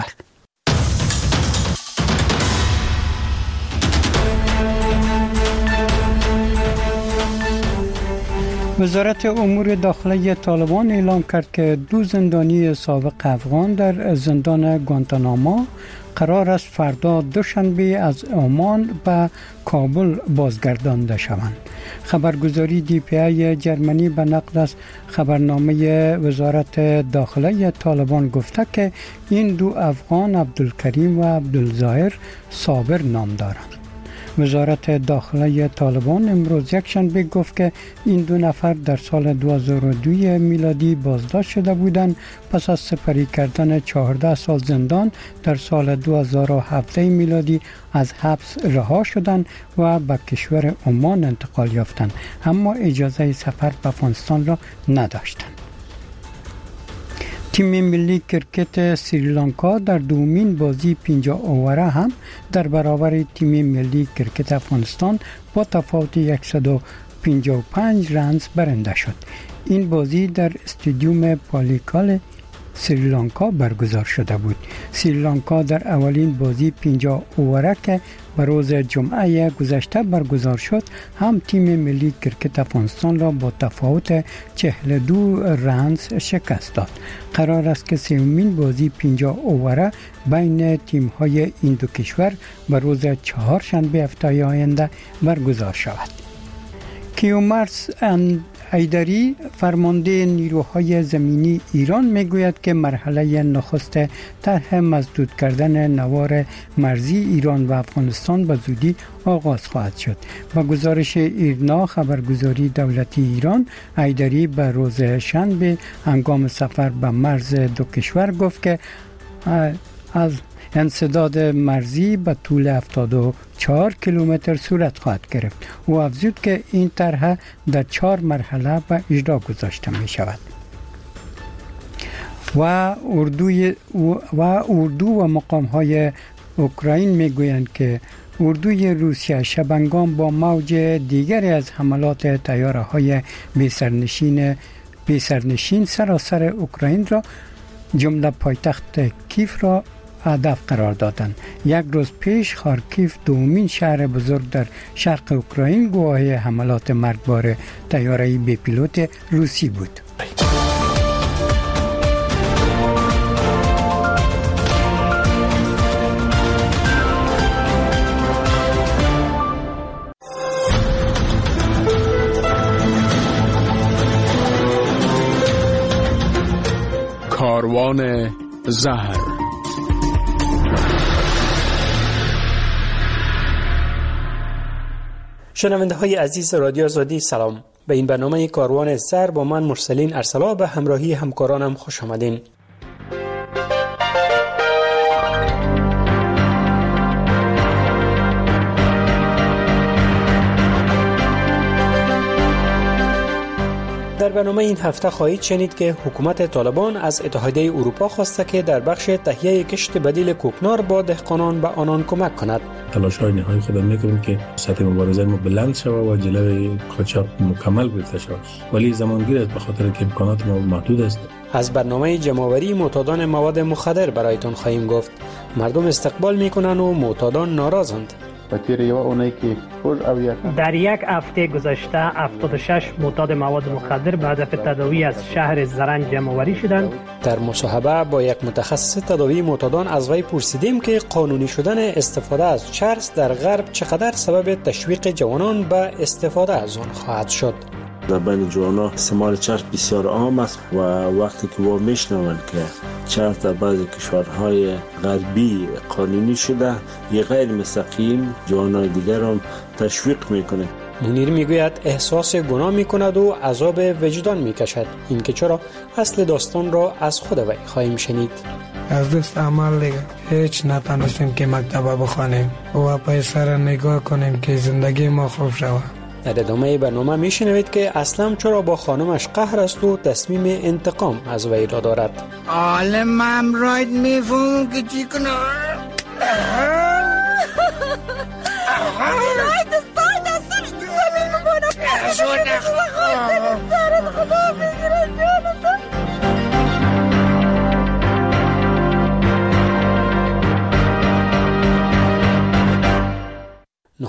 وزارت امور داخلی طالبان اعلام کرد که 2 زندانی سابق افغان در زندان گوانتاناما قرار است فردا دوشنبه از عمان به کابل بازگردانده شوند. خبرگزاری DPA جرمنی به نقل از خبرنامه وزارت داخلی طالبان گفته که این 2 افغان عبدالکریم و عبدالظاهر صابر نام دارند. وزارت داخلی طالبان امروز یکشنبه گفت که این 2 نفر در سال 2002 میلادی بازداشت شده بودند، پس از سپری کردن 14 سال زندان در سال 2017 میلادی از حبس رها شدند و به کشور عمان انتقال یافتند، اما اجازه سفر به افغانستان را نداشتند. تیم ملی کرکت سریلانکا در دومین بازی 50 اووره هم در برابر تیم ملی کرکت افغانستان با تفاوت 155 رنز برنده شد. این بازی در استادیوم پالیکال سریلانکا برگزار شده بود. سریلانکا در اولین بازی 50 اووره که به روز جمعه گذشته برگزار شد هم تیم ملی کرکت افغانستان را با تفاوت 42 رنز شکست داد. قرار است که سومین بازی 50 اووره بین تیم های این 2 کشور به روز چهارشنبه هفته آینده برگزار شود. کیومرث حیدری فرمانده نیروهای زمینی ایران میگوید که مرحله نخست طرح مسدود کردن نوار مرزی ایران و افغانستان به زودی آغاز خواهد شد. با گزارش ایرنا خبرگزاری دولتی ایران، حیدری به روز شنبه هنگام سفر به مرز 2 کشور گفت که از انسداد مرزی به طول 74 کیلومتر صورت خواهد گرفت. او افزود که این طرح در 4 مرحله به اجرا گذاشته می شود. و اردو و مقام های اوکراین می گویند که اردوی روسیه شبنگام با موج دیگری از حملات طیاره های بی‌سرنشین سراسر اوکراین را جمله پایتخت کیف را هدف قرار دادند. 1 روز پیش خارکیف دومین شهر بزرگ در شرق اوکراین گواه حملات مرگبار طیاره بی پیلوت روسی بود. کاروان زهر. شنونده های عزیز رادیو آزادی سلام. به این برنامه کاروان زهر با من مرسلین ارسلا به همراهی همکارانم خوش آمدین. در برنامه این هفته خواهید شنید که حکومت طالبان از اتحادیه اروپا خواسته که در بخش تهیه کشت بدیل کوکنار با دهقانان به آنان کمک کند. تلاش‌های نهایی خود می‌کنیم که سطح مبارزه ما بلند شود و جلوی قاچاق مکمل گرفته شود، ولی زمانگیر است به خاطر که امکانات ما محدود است. از برنامه جمع‌آوری معتادان مواد مخدر برایتون خواهیم گفت. مردم استقبال می‌کنند و معتادان ناراضند. در 1 هفته گذشته 76 معتاد مواد مخدر به هدف تداوی از شهر زرنج جمع‌آوری شدند. در مصاحبه با یک متخصص تداوی معتادان از وی پرسیدیم که قانونی شدن استفاده از چرس در غرب چقدر سبب تشویق جوانان به استفاده از آن خواهد شد. در بین جوانان استعمال چرس بسیار عام است و وقتی که ما میشنوند که چرس در بعضی کشورهای غربی قانونی شده، یه غیر مستقیم جوانان دیگر هم تشویق میکنه. منیر میگوید احساس گناه میکند و عذاب وجدان میکشد. این که چرا اصل داستان را از خود وی خواهیم شنید. از دست عمل دیگه هیچ نتونستیم که مکتب بخوانیم و پیسر نگاه کنیم که زندگی ما خوب شود. در ادامه برنامه میشنوید که اسلم چرا با خانمش قهر است و تصمیم انتقام از وی را دارد. عالمم راید میفهم که چی کنم.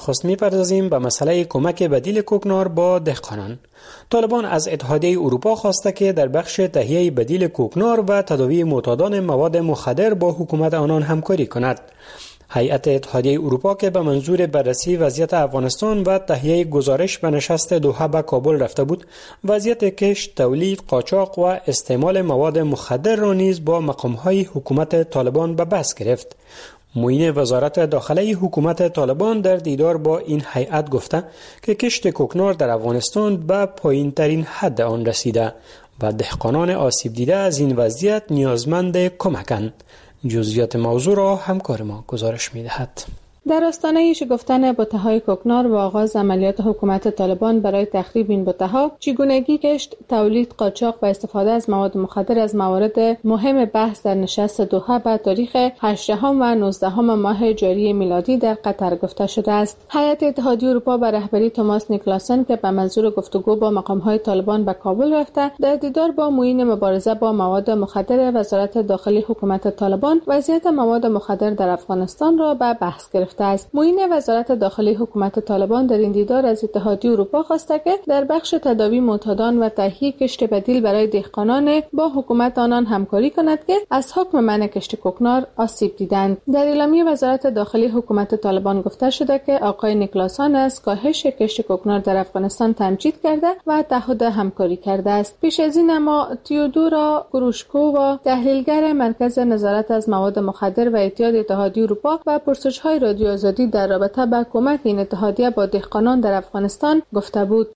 نخست می‌پردازیم به مسئله کمک بدیل کوکنار با دهقانان. طالبان از اتحادیه اروپا خواسته که در بخش تهیه بدیل کوکنار و تداوی معتادان مواد مخدر با حکومت آنان همکاری کند. هیئت اتحادیه اروپا که به منظور بررسی وضعیت افغانستان و تهیه گزارش به نشست دوحه به کابل رفته بود، وضعیت کشت، تولید، قاچاق و استعمال مواد مخدر را نیز با مقام‌های حکومت طالبان به بحث گرفت. معین وزارت داخلی حکومت طالبان در دیدار با این هیئت گفته که کشت کوکنار در افغانستان به پایین‌ترین حد آن رسیده و دهقانان آسیب دیده از این وضعیت نیازمند کمکند. جزئیات موضوع را همکار ما گزارش می‌دهد. در آستانه شکفتن بته‌های کوکنار و آغاز عملیات حکومت طالبان برای تخریب این بته‌ها، چگونگی کشت، تولید، قاچاق و استفاده از مواد مخدر از موارد مهم بحث در نشست دوحه به تاریخ 18 و 19 ماه جاری میلادی در قطر گفته شده است. هیئت اتحادیه اروپا به رهبری توماس نیکلاسن که به منظور گفتگو با مقام‌های طالبان به کابل رفته، در دیدار با معین مبارزه با مواد مخدر وزارت داخلی حکومت طالبان وضعیت مواد مخدر در افغانستان را به بحث گرفت. معین وزارت داخلی حکومت طالبان در این دیدار از اتحادیه اروپا خواسته که در بخش تداوی معتادان و تهیه کشت بدیل برای دهقانان با حکومت آنان همکاری کند که از حکم منع کشت کوکنار آسیب دیدند. در اعلامیه وزارت داخلی حکومت طالبان گفته شده که آقای نیکلاسن از کاهش کشت کوکنار در افغانستان تمجید کرده و تعهد همکاری کرده است. پیش از این اما تیودورا گروشکووا، تحلیلگر مرکز نظارت از مواد مخدر و اعتیاد اتحادیه اروپا و پرسش‌های رادیو آزادی در رابطه با کمک این اتحادیه با دهقانان در افغانستان گفته بود.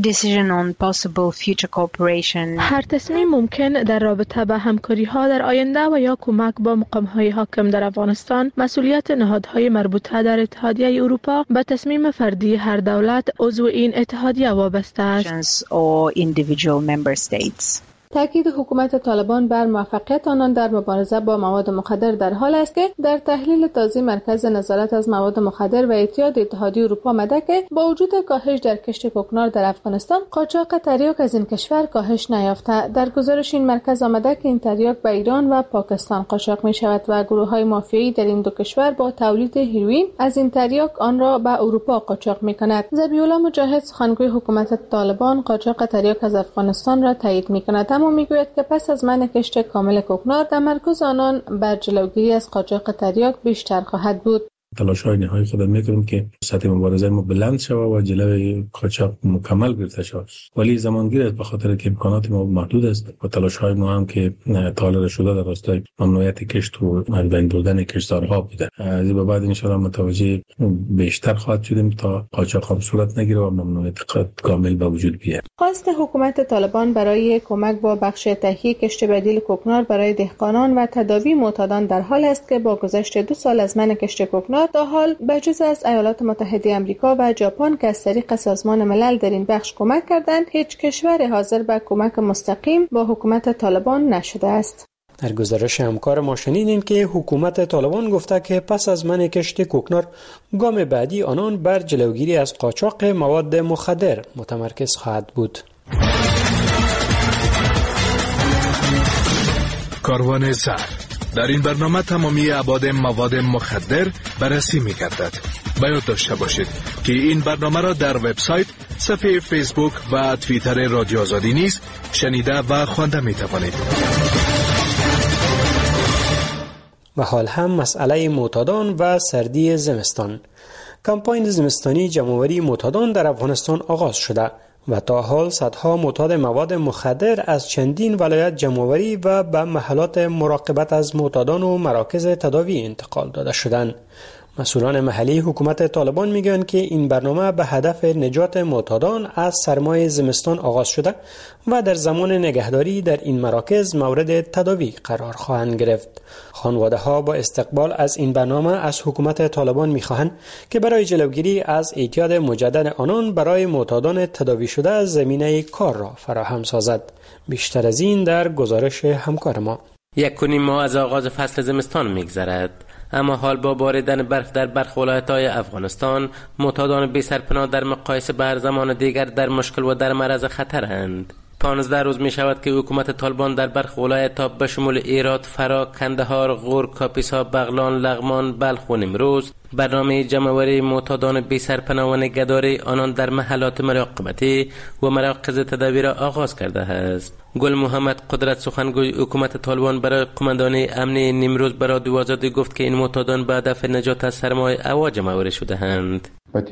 هر تصمیم ممکن در رابطه با همکاری‌ها در آینده و یا کمک با مقام‌های حاکم در افغانستان مسئولیت نهادهای مربوطه در اتحادیه اروپا به تصمیم فردی هر دولت عضو این اتحادیه وابسته است. تاکید حکومت طالبان بر موفقیت آنان در مبارزه با مواد مخدر در حال است که در تحلیل تازه مرکز نظارت از مواد مخدر و اعتیاد اتحادیه اروپا آمده که با وجود کاهش در کشت کوکنار در افغانستان، قاچاق تریاک از این کشور کاهش نیافته. در گزارش این مرکز آمده که این تریاک به ایران و پاکستان قاچاق می شود و گروه‌های مافیایی در این دو کشور با تولید هیروئین از این تریاک آن را به اروپا قاچاق می کند. ذبیح‌الله مجاهد، سخنگوی حکومت طالبان، قاچاق تریاک از افغانستان را تایید می کند، اما میگوید که پس از منع کشت کامل کوکنار، تمرکز آنان بر جلوگیری از قاچاق تریاک بیشتر خواهد بود. تلاش‌های نهایی خود می‌کنیم که سطح مبارزه ما بلند شود و جلوی قاچاق مکمل گرفته شود، ولی زمانگیر است به خاطر که امکانات ما محدود است و تلاش‌های ما هم که طالب شده در راستای ممنوعیت کشت و بین بردن کشتزارها بوده. از به بعد ان شاء الله متوجه بیشتر خواهد شدیم تا قاچاق هم صورت نگیره و ممنوعیت کامل به وجود بیاید. خواست حکومت طالبان برای کمک با بخش تهیه کشت بدیل کوکنار برای دهقانان و تداوی معتادان در حال است که با گذشت 2 سال از منع کشت کوکنار تا حال بجز از ایالات متحده آمریکا و ژاپن که از طریق سازمان ملل در این بخش کمک کردند، هیچ کشور حاضر به کمک مستقیم با حکومت طالبان نشده است. در گزارش همکار ما شنیدیم که حکومت طالبان گفته که پس از منع کشت کوکنار، گام بعدی آنان بر جلوگیری از قاچاق مواد مخدر متمرکز خواهد بود. کاروان سر در این برنامه تمامی ابعاد مواد مخدر بررسی می‌گردد. باید داشته باشید که این برنامه را در وبسایت، صفحه فیسبوک و توییتر رادیو آزادی نیز شنیده و خوانده می‌توانید. و حال هم مسئله معتادان و سردی زمستان. کمپاین زمستانی جمع‌آوری معتادان در افغانستان آغاز شده و تا حال صدها معتاد مواد مخدر از چندین ولایت جمع‌آوری و به محلات مراقبت از معتادان و مراکز تداوی انتقال داده شدند. مسئولان محلی حکومت طالبان میگن که این برنامه به هدف نجات معتادان از سرمای زمستان آغاز شده و در زمان نگهداری در این مراکز مورد تداوی قرار خواهند گرفت. خانواده‌ها با استقبال از این برنامه از حکومت طالبان میخواهند که برای جلوگیری از اعتیاد مجدد آنان برای معتادان تداوی شده زمینه کار را فراهم سازد. بیشتر از این در گزارش همکار ما. 1.5 ماه از آغاز فصل زمستان میگذرد، اما حال با باریدن برف در برخی ولایت‌های افغانستان، معتادان بی سرپناه در مقایسه به هر زمان دیگر در مشکل و در معرض خطرند. 15 روز می شود که حکومت طالبان در برخی ولایت‌ها به شمول هرات، فرا، کندهار، غور، کاپیسا، بغلان، لغمان، بلخ و نیمروز برنامه جمع‌آوری معتادان بی سرپناه و نگهداری آنان در محلات مراقبتی و مراکز تداوی را آغاز کرده است. گل محمد قدرت سخنگوی حکومت طالبان برای قماندانی امنی نیمروز برای دوازده گفت که این معتادان به هدف نجات از سرمای اوا جمع‌آوری شده‌اند.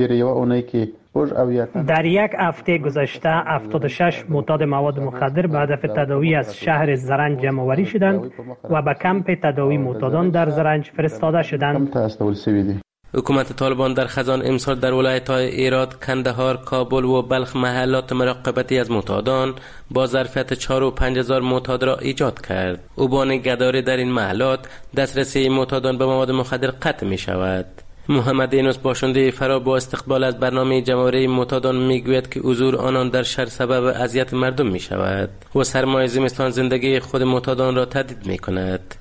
در یک هفته گذشته 76 معتاد مواد مخدر به هدف تداوی از شهر زرنج جمع‌آوری شدند و به کمپ تداوی معتادان در زرنج فرستاده شدند. حکومت طالبان در خزان امسال در ولایت‌های ایراد، کندهار، کابل و بلخ محلات مراقبتی از معتادان با ظرفیت 4 و 5 هزار معتاد را ایجاد کرد. او با نگهداری در این محلات دسترسی معتادان به مواد مخدر قطع می شود. محمد اینوس باشنده فرا با استقبال از برنامه جمع‌آوری معتادان میگوید که حضور آنان در شهر سبب اذیت مردم می شود و سرمای زمستان زندگی خود معتادان را تهدید می کند.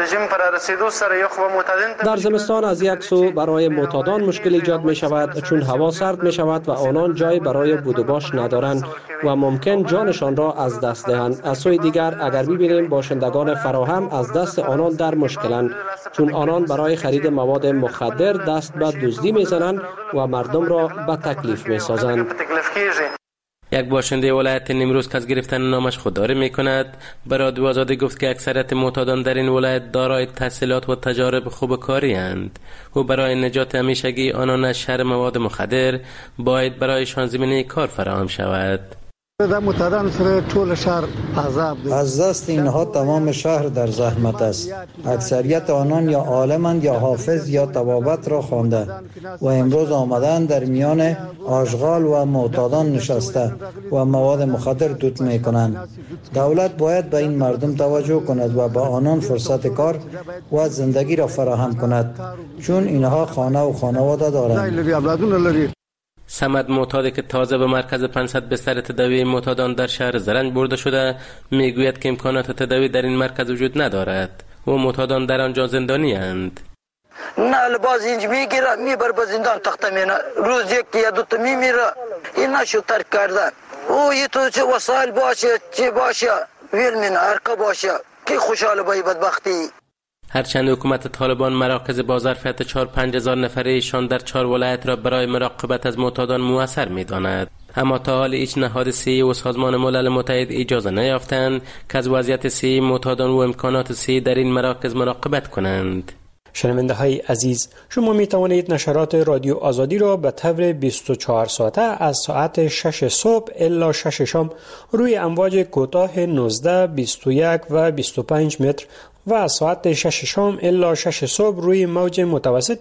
در زمستان از یک سو برای معتادان مشکل ایجاد می شود چون هوا سرد می شود و آنان جای برای بود و باش ندارند و ممکن جانشان را از دست دهند. از سوی دیگر اگر ببینیم باشندگان فراهم از دست آنان در مشکلند چون آنان برای خرید مواد مخدر دست به دزدی می زنند و مردم را به تکلیف می سازند. یک باشنده ولایت نیمروز که از گرفتن نامش خودداری میکند برای رادیو آزادی گفت که اکثریت معتادان در این ولایت دارای تحصیلات و تجارب خوب کاری اند و برای نجات همیشگی آنان از شر مواد مخدر باید برایشان زمینه کار فراهم شود. از دست اینها تمام شهر در زحمت است. اکثریت آنان یا عالمند یا حافظ یا طبابت را خوانده و امروز آمدن در میان آشغال و معتادان نشسته و مواد مخدر دود می کنند. دولت باید به این مردم توجه کند و به آنان فرصت کار و زندگی را فراهم کند چون اینها خانه و خانواده دارند. سمد معتادی که تازه به مرکز 500 بستر تداوی معتادان در شهر زرنج برده شده میگوید که امکانات تداوی در این مرکز وجود ندارد و معتادان در آنجا زندانی اند. نه لباس اینج میگیره میبر به زندان تخته مینه روز یک یا دو تا میمیره. این نشو ترک کردن او یه تو چه وسایل باشه چه باشه ویل من ارکا باشه که خوشحال بایی بدبختی. هرچند حکومت طالبان مراکز با ظرفیت 4-5 هزار نفره ایشان در 4 ولایت را برای مراقبت از معتادان مؤثر می‌داند، اما تا حال هیچ نهاد صحی و سازمان ملل متحد اجازه نیافتند که از وضعیت صحی معتادان و امکانات صحی در این مراکز مراقبت کنند. شنونده های عزیز، شما می توانید نشرات رادیو آزادی را به طور 24 ساعته از ساعت 6 صبح الی 6 شام روی امواج کوتاه 19, 21 و 25 متر و از ساعت 6 شام الی 6 صبح روی موج متوسط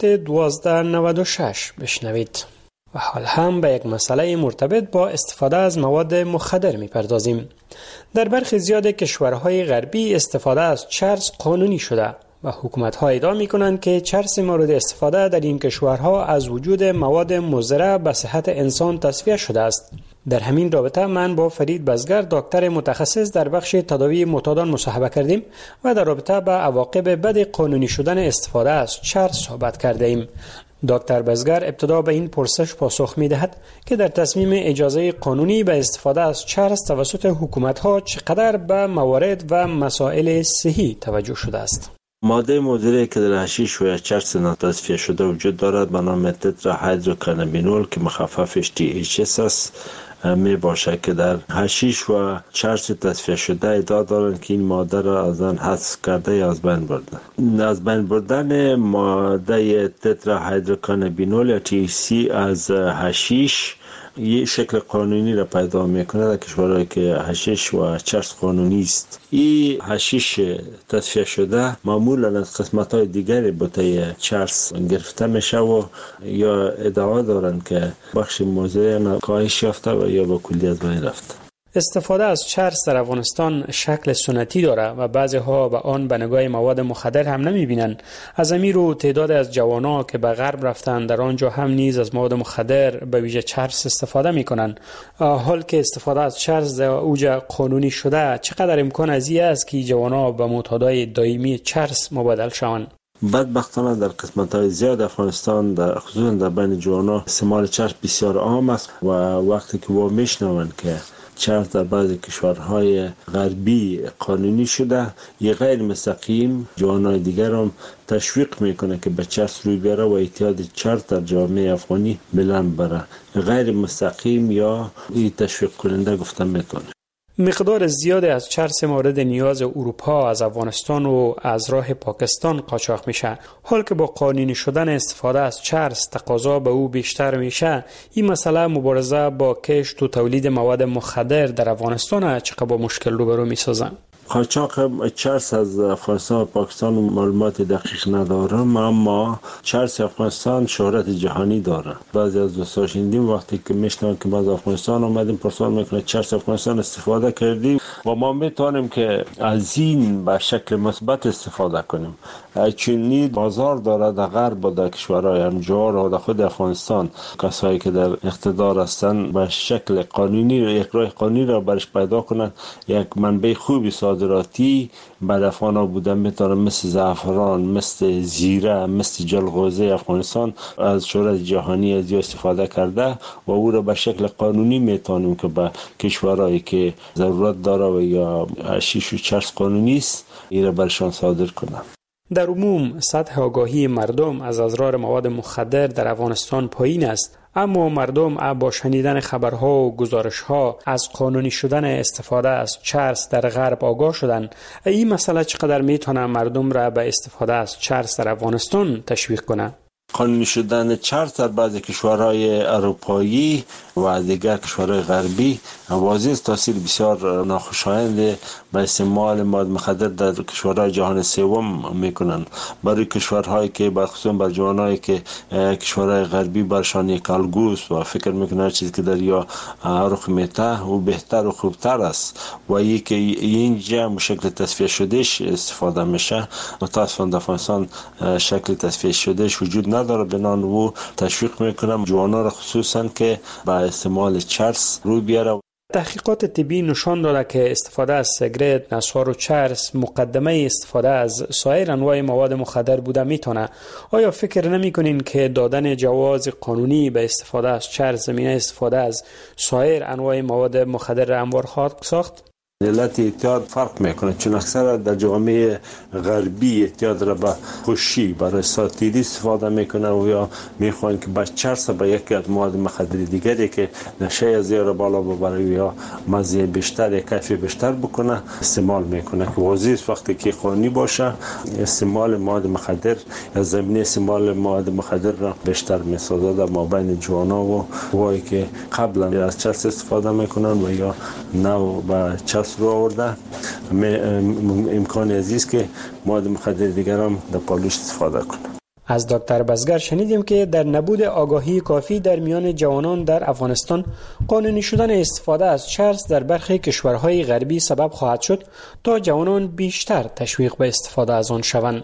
1296 بشنوید. و حال هم به یک مسئله مرتبط با استفاده از مواد مخدر می‌پردازیم. در برخی زیاد کشورهای غربی استفاده از چرس قانونی شده و حکومت‌ها ادعا می‌کنند که چرس مورد استفاده در این کشورها از وجود مواد مضر به صحت انسان تصفیه شده است. در همین رابطه من با فرید بزگر دکتر متخصص در بخش تداوی معتادان مصاحبه کردیم و در رابطه با عواقب بد قانونی شدن استفاده از چرس صحبت کردیم. دکتر بزگر ابتدا به این پرسش پاسخ می‌دهد که در تصمیم اجازه قانونی به استفاده از چرس توسط حکومت‌ها چقدر به موارد و مسائل صحی توجه شده است. ماده مضری که در حشیش و چرس ناتصفیه شده وجود دارد به نام تتراهیدروکانابینول که مخففش THC است می باشه که در حشیش و چرس تصفیه شده ادعا دارند که این ماده را از آن حذف کرده یا از بین برده. از بین بردن ماده تتراهیدروکانابینول یا THC از حشیش یه شکل قانونی را پیدا میکنه در کشورهایی که حشیش و چرس قانونی است. این حشیش تصفیه شده معمولا از قسمت‌های دیگری بوته چرس گرفته میشه و یا ادعا دارند که بخش مضر کاهش یافته و یا به کلی از بین رفته. استفاده از چرس در افغانستان شکل سنتی داره و بعضی ها به آن به نگاه مواد مخدر هم نمیبینن. از امیر رو تعداد از جوانا که به غرب رفتن در آنجا هم نیز از مواد مخدر به ویژه چرس استفاده میکنن. حال که استفاده از چرس در اوج قانونی شده، چقدر امکان از این است که جوانا به معتادای دائمی چرس مبادل شوند؟ بدبختانه در قسمت‌های زیاد افغانستان در خصوصا در بین جوانا استعمال چرس بسیار عام است و وقتی که ما میشنوند که چرس در بعضی کشورهای غربی قانونی شده، یه غیر مستقیم جوانای دیگر هم تشویق میکنه که به چرس روی بیاره و اعتیاد چرس در جامعه افغانی بلند بره. غیر مستقیم یا این تشویق کننده گفته میکنه. مقدار زیادی از چرس مورد نیاز اروپا از افغانستان و از راه پاکستان قاچاق میشه. حال که با قانونی شدن استفاده از چرس تقاضا به او بیشتر میشه، این مسئله مبارزه با کشت و تولید مواد مخدر در افغانستان چقدر با مشکل روبرو میسازن. قاچاق چرس از افغانستان و پاکستان معلومات دقیق ندارم، اما چرس افغانستان شهرت جهانی داره. بعضی از دوستان شنیدیم وقتی که میشنن که باز افغانستان اومدیم پرسان میکنه چرس افغانستان استفاده کردیم و ما میتونیم که از این به شکل مثبت استفاده کنیم. چنین بازار داره در غرب و در کشورهای همجوار و در خود افغانستان. کسایی که در اقتدار هستند به شکل قانونی یک راه قانونی را برش پیدا کنند، یک منبع خوبی صادراتی بر افغانا بودن میتونه، مثل زعفران، مثل زیره، مثل جلغوزه افغانستان از شهرت جهانی از استفاده کرده و او را به شکل قانونی میتونیم که به کشورهایی که ضرورت داره و یا شیش و چرس قانونی است این را برشان صادر کنند. در عموم سطح آگاهی مردم از اضرار مواد مخدر در افغانستان پایین است، اما مردم با شنیدن خبرها و گزارشها از قانونی شدن استفاده از چرس در غرب آگاه شدند. این مسئله چقدر میتونه مردم را به استفاده از چرس در افغانستان تشویق کنه؟ قانونی شدن چرس در بعضی کشورهای اروپایی و دیگر کشورهای غربی واضح تاثیر بسیار ناخوشایند به استعمال مواد مخدر در کشورهای جهان سوم میکنند. برای کشورهایی که خصوصا بر جوانایی که کشورهای غربی برشان یک الگوست و فکر میکنند چیزی که در یا رخ میته و بهتر و خوبتر است و اینکه اینجا شکل تصفیه شدهش استفاده میشه، متاسفانه در افغانستان شکل تصفیه شدهش وجود نداره. بنان او تشویق میکنم جوانا را خصوصا که با استعمال چرس روی بیاره. تحقیقات طبی نشان داده که استفاده از سیگرت، نسوار و چرس مقدمه استفاده از سایر انواع مواد مخدر بوده میتونه. آیا فکر نمیکنین که دادن جواز قانونی به استفاده از چرس زمینه استفاده از سایر انواع مواد مخدر را هموار خواهد ساخت؟ علت اعتیاد فرق میکنه، چون اکثر در جامعه غربی اعتیاد را به خوشی برای ساتیری استفاده میکنه و یا میخوان که با چرس با یکی از مواد مخدر دیگری که نشه از زیر بالا ببره یا مزه بیشتر یا کیفی بیشتر بکنه استعمال میکنه که واضح وقتی که قانونی باشه استعمال مواد مخدر یا زمینه استعمال مواد مخدر را بیشتر میسازه در مابین جوانا و وایی که قبلا از چرس استفاده میکنن و یا نو با چرس رو آورده. امکان عزیز که مواد مخدر دیگر هم در پالوش استفاده کنه. از دکتر بزگر شنیدیم که در نبود آگاهی کافی در میان جوانان در افغانستان قانونی شدن استفاده از چرس در برخی کشورهای غربی سبب خواهد شد تا جوانان بیشتر تشویق به استفاده از آن شوند.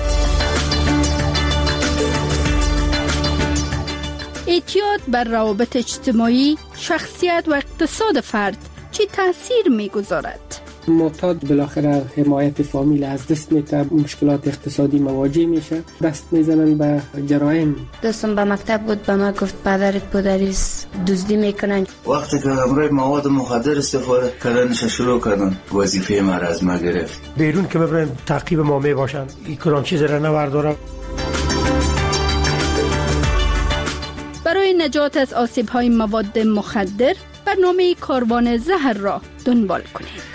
اعتیاد بر روابط اجتماعی، شخصیت و اقتصاد فرد چی تاثیر میگذارد؟ معتاد بالاخره حمایت فامیل از دست میده، مشکلات اقتصادی مواجه میشه، دست میزنن به جرایم. دوستم به مکتب بود به ما گفت پدرت پدریست دزدی میکنن. وقتی که همراه مواد مخدر استفاده کردنش شروع کردن وظیفه ما را از ما گرفت. بیرون که ببرن تعقیب ما میباشن، این کدام چیز را نوردارم. برای نجات از آسیب‌های مواد مخدر برنامه کاروان زهر را دنبال کنید.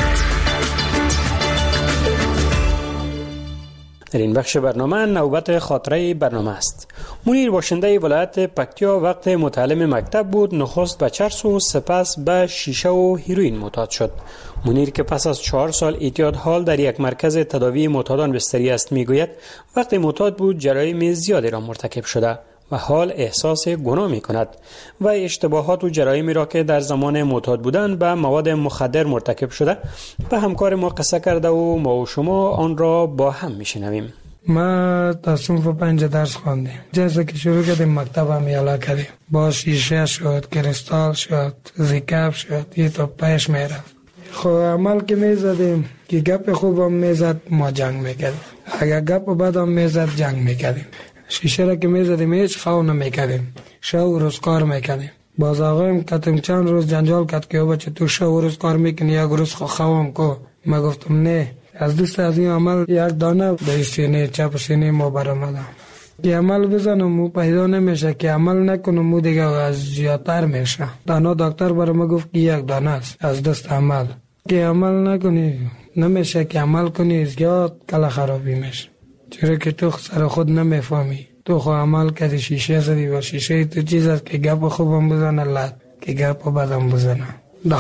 در این بخش برنامه نوبت خاطره برنامه است. منیر باشنده ولایت پکتیا وقت متعلم مکتب بود نخست به چرس و سپس به شیشه و هیروئین معتاد شد. منیر که پس از 4 سال اعتیاد حال در یک مرکز تداوی معتادان بستری است میگوید وقتی معتاد بود جرایم زیادی را مرتکب شده و حال احساس گناه می کند و اشتباهات و جرایمی را که در زمان معتاد بودن به مواد مخدر مرتکب شده به همکار ما قصه کرده و ما و شما آن را با هم می شنویم. ما تا صنف 5 درس خواندیم. جلسه که شروع کردیم مکتب هم یالا کردیم. با شیشه شد، کریستال شد، زیکاب شد، یه تا پیش می رفت. خب عمل که می زدیم که گپ خوب هم می زد ما جنگ می کردیم. اگر گپ بد هم می زد جنگ می کردیم. شیشه را که می زدیم هیچ خواهو نمی کردیم. شب و روز کار می کردیم. باز آقایم کتم چند روز جنجال کرد که بچه تو شو روز کار میکنی یک روز خوام کو. ما گفتم نه، از دست از این عمل یک دانه به سینه چپ سینه ما برآمدم که عمل بزنم مو پیدا نمیشه، که عمل نکنم مو دیگه از زیادتر میشه. دانا دکتر برای ما گفت که یک دانه است از دست عمل، که عمل نکنی نمیشه، که عمل کنی زیاد کلا خرابی میشه، چرا که تو سر خود نمیفهمی. تو خو عمل کردی شیشه زدی و شیشه تو چیز است که گپ خوبم بزنه لط، که گپ بدم بزنه. در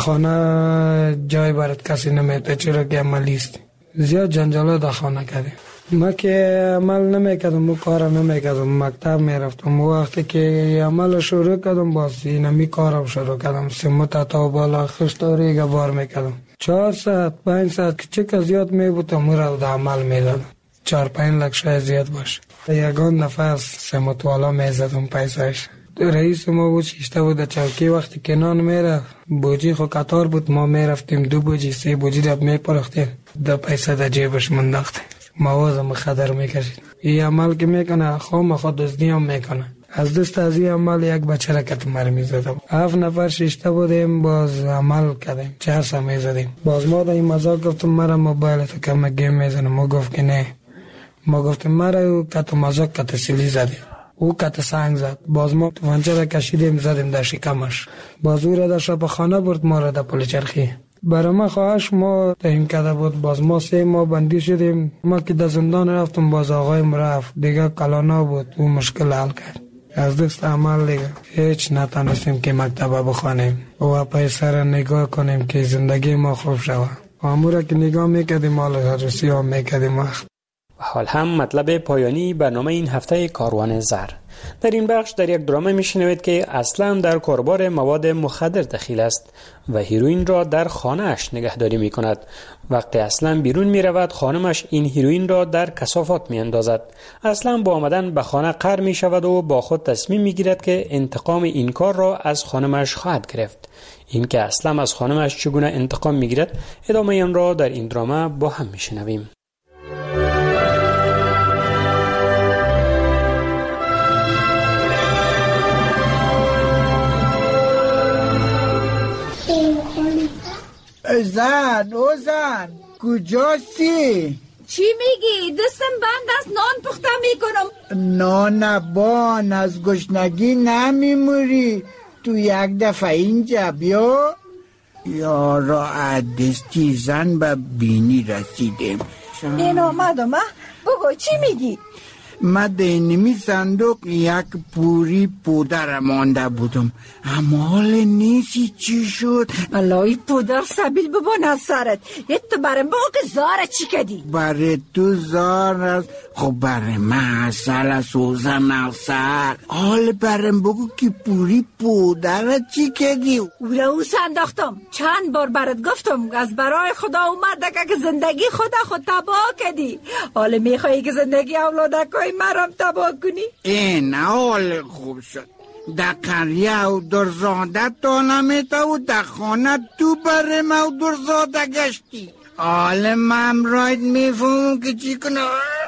خانه جای برات کسی نمیده چرا که عملیست. زیاد جنجالا در خانه کردیم. ما که عمل نمیکردم، مو کار نمیکردم، مکتب میرفتم. وقتی که عمل شروع کردم باز اینمی کارم شروع کردم. سمت تا بالا خشتاری بار میکردم. 4 ساعت 5 ساعت که چه زیاد میبودم مرا در عمل میدادم. 4-5 لک شاید زیاد باشه. یگان نفس سمت والا میزدم پیسهش. رئیس ما بود شیشته بود چوکی. وقتی که نان میره بوجی خو قطار بود، ما میرفتیم 2 بوجی 3 بوجی رب میپرختیم، 2 پیسه در جیبش منداخته. موازم مخدر میکشید. این عمل که میکنه خواه خود دزدی هم میکنه. از دست از این عمل یک بچه را کت مر میزدم. 7 نفر شیشته بودیم، باز عمل کردیم 4 سا میزدیم. باز ما در این مزاق گفتم مرا موبایل تو که من گیم میزنم. ما گفت که نه. ما گفتم مرا کت مزاق کت سیلی زدیم، او کت سنگ زد. باز ما توفنچه را کشیدیم زدیم در شکمش. باز او را در شب خانه برد، ما را در پل چرخی. برای ما خواهش ما تعیین کرده بود. باز ما 3 ماه بندی شدیم. ما که در زندان رفتم باز آقایم رفت دیگه کلانا بود، او مشکل حل کرد. از دست عمل دیگه هیچ نتانستیم که مکتب بخوانیم و پیسه را نگاه کنیم که زندگی ما خوب شود. امورا که نگاه میکردیم حال هرسی هم میکردیم وقت. و حال هم مطلب پایانی برنامه این هفته کاروان زر. در این بخش در یک درامه میشنوید که اسلم در کاربار مواد مخدر دخیل است و هیروئین را در خانه اش نگهداری می کند. وقتی اسلم بیرون می رود خانمش این هیروئین را در کثافات می اندازد. اسلم با آمدن به خانه قهر می شود و با خود تصمیم می گیرد که انتقام این کار را از خانمش خواهد گرفت. این که اسلم از خانمش چگونه انتقام می گیرد ادامه آن را در این درامه با هم می شنویم. زن کجاستی؟ چی میگی؟ دستم بند است، نان پخته میکنم. نان بان از گشنگی نمیموری. تو یک دفعه اینجا بیا. یارا دستی زن به بینی رسیدیم. این آمدم. بگو چی میگی؟ من دینمی صندوق یک پوری پودر مانده بودم، اما حال نیستی چی شد؟ الهی پودر سبیل ببان از سرت. یه تو برم بگو که زاره چی کدی؟ برای تو زار است، خب برای من اصل سوزن اصل. حال برم بگو که پوری پودر چی کدی؟ او سنداختم. چند بار برات گفتم از برای خدا اومده که زندگی خود تباه کدی. حال میخوایی که زندگی اولادکای مرم تباه کنی؟ این حال خوب شد. در قریه او درزاده تا نمیتا و در خانه تو برم او درزاده گشتی. حال من راید میفهمم که چی کنه.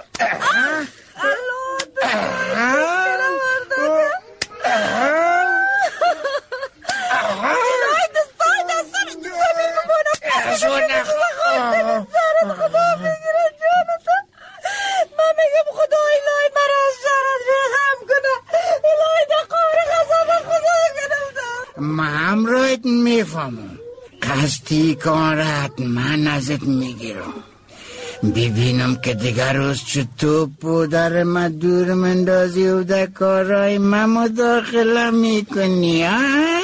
من میگم خدا الهی مرا از شرط رحم کنه. الهی در قهر غضب خدا گرفتم. من رایت میفهمم. قصدی کارت من ازت میگیرم. ببینم که دیگر روز چطور پودر من دور مندازی و در کارهای من مداخله میکنی ها؟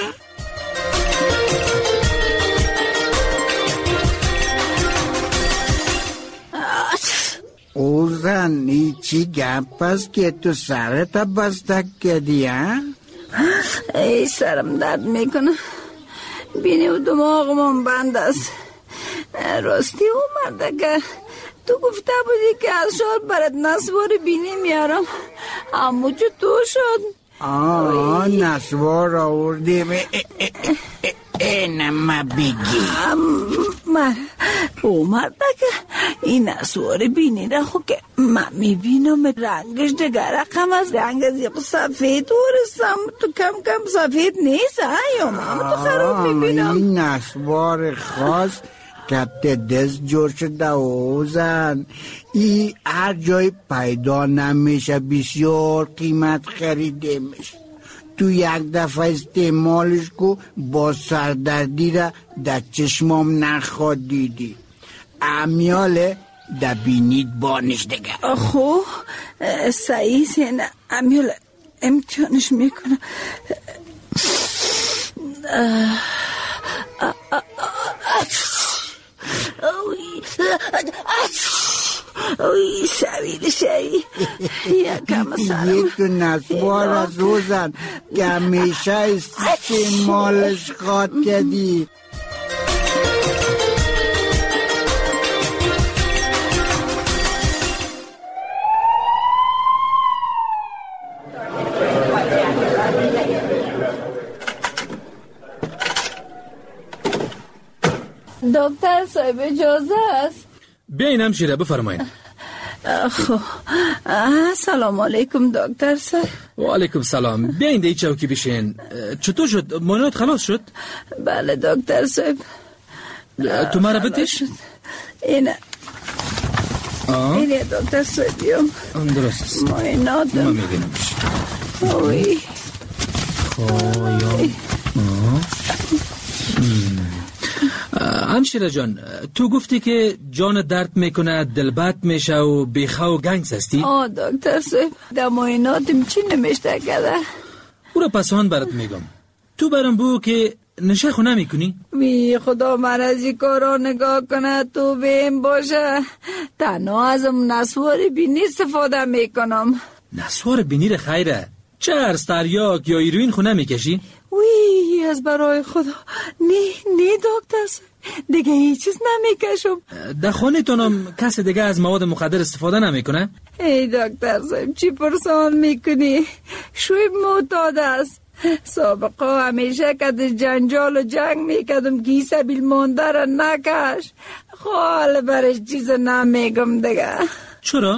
او زن چی گپ است که تو سرت بستک کردی ها؟ ای سرم درد میکنه. بینی و دماغم بند است. راستی اومده که تو گفته بودی که از شهر برات نسوار بینی میارم، اما چطور شد؟ نسوار آوردیم. اینم بگی من اومده که این نسوار بینی را خو که من میبینم رنگش دیگر رقم از رنگ از یک سفید ورستم. تو کم کم سفید نیست یا من تو خراب میبینم. این نسوار خاص کت دست جور شده اوزن. ای هر جای پیدا نمیشه، بسیار قیمت خریده میشه. تو یک دفعه استعمالش کو با سردردی را در چشمام نخواد دیدی. امیاله در بینید بانش دیگر. خو سعی سینه امیاله امتحانش میکنم. اوی شوید شایی یکم سرم. یک نسوار از روزن که همیشه استعمالش خواد کردی. دکتر صاحب اجازه است؟ بیاین همشیره بفرمایین. سلام علیکم دکتر صاحب. و علیکم سلام. بیاین دی چوکی بشین. چطور شد؟ معاینات خلاص شد؟ بله دکتر صاحب. تو مرا بتش؟ اینه دکتر صاحب. درست است. معاینات ما میبینمش. اوی همشیره جان، تو گفتی که جان درد میکنه، دل بد میشه و بیخه و گنگس هستی؟ دکتر صاحب در معایناتم چی نمیشته کده؟ او را پسان برات میگم. تو برام بگو که نشه خو نمیکنی؟ وی خدا من از این کارا نگاه کنه تو بهم باشه. تنها ازم نسوار بینی استفاده میکنم. نسوار بینی را خیره؟ چرس، تریاک یا هیروئین خو نمیکشی؟ وی از برای خدا نه دکتر صاحب، دیگه هیچ چیز نمیکشم. در خانه تونم کسی دیگه از مواد مخدر استفاده نمیکنه؟ ای دکتر صاحب چی پرسان میکنی؟ شویب معتاد است. سابقا همیشه که در جنجال و جنگ میکردم که سبیل مانده را نکش. خال برش چیز نمیگم دیگه. چرا؟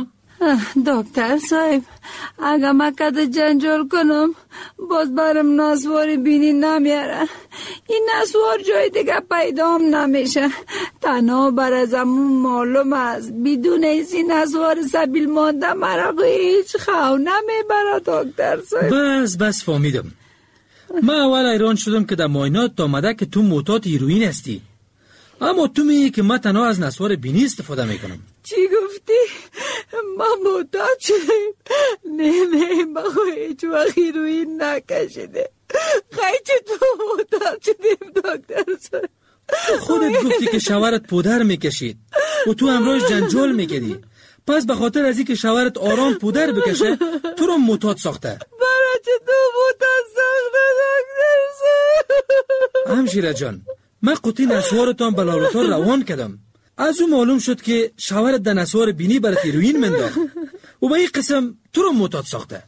دکتر صاحب اگه من کده جنجال کنم باز برم نسوار بینی نمیاره. این نسوار جای دیگه پیدام نمیشه. تنها بر ازمون معلوم است بدون این نسوار سبیل مانده مرا هیچ خو نمیبره دکتر صاحب. بس فهمیدم. من اول ایران شدم که در معاینات آمده که تو معتاد هیروئین هستی، اما تو میگی که من تنها از نسوار بینی استفاده میکنم. چی گفتی؟ من معتاد شدم؟ نه من هیچ وقت هیروئین نکشیده. خیلی تو معتاد شدیم دکتر صاحب. خودت گفتی که شوهرت پودر میکشید و تو امروز جنجال میکردی، پس به خاطر از اینکه شوهرت آرام پودر بکشه تو رو معتاد ساخته. برای چه تو معتاد ساخته دکتر صاحب؟ همشیره جان، من قطعی نسوارتان به لابراتوار روان کردم. از اون معلوم شد که شوهرت در نسوار بینی برات هیروئین منداخت و به این قسم تو رو معتاد ساخته.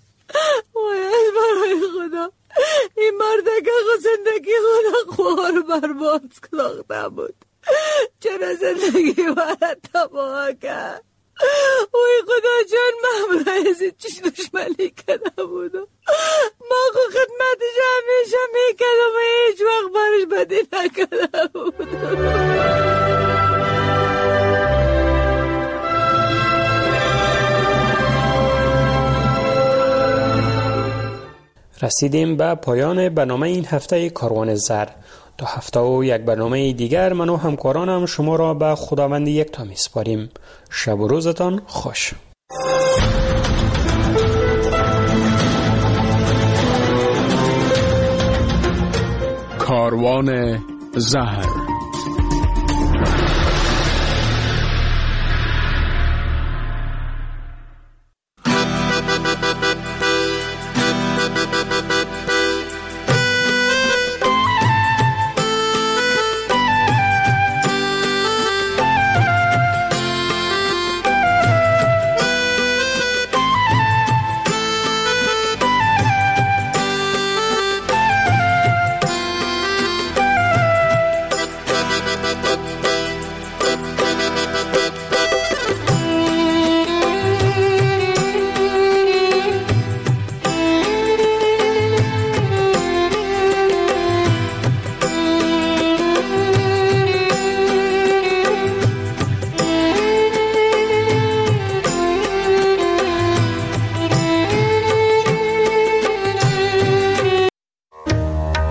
وای برای خدا این مردکه زندگی خدا خوار برباد کلاخته بود. چرا زندگی برات تباه کرد؟ وای خدا جان من برای چیش دشمنی کرده بودم. ما خو خدمتش همیشه میکردم و هیچ وقت برش بدی نکرده بودم. رسیدیم به پایان برنامه این هفته کاروان زر. تا هفته و یک برنامه دیگر من و همکارانم شما را به خداوند یکتا میسپاریم. شب و روزتان خوش. کاروان زهر.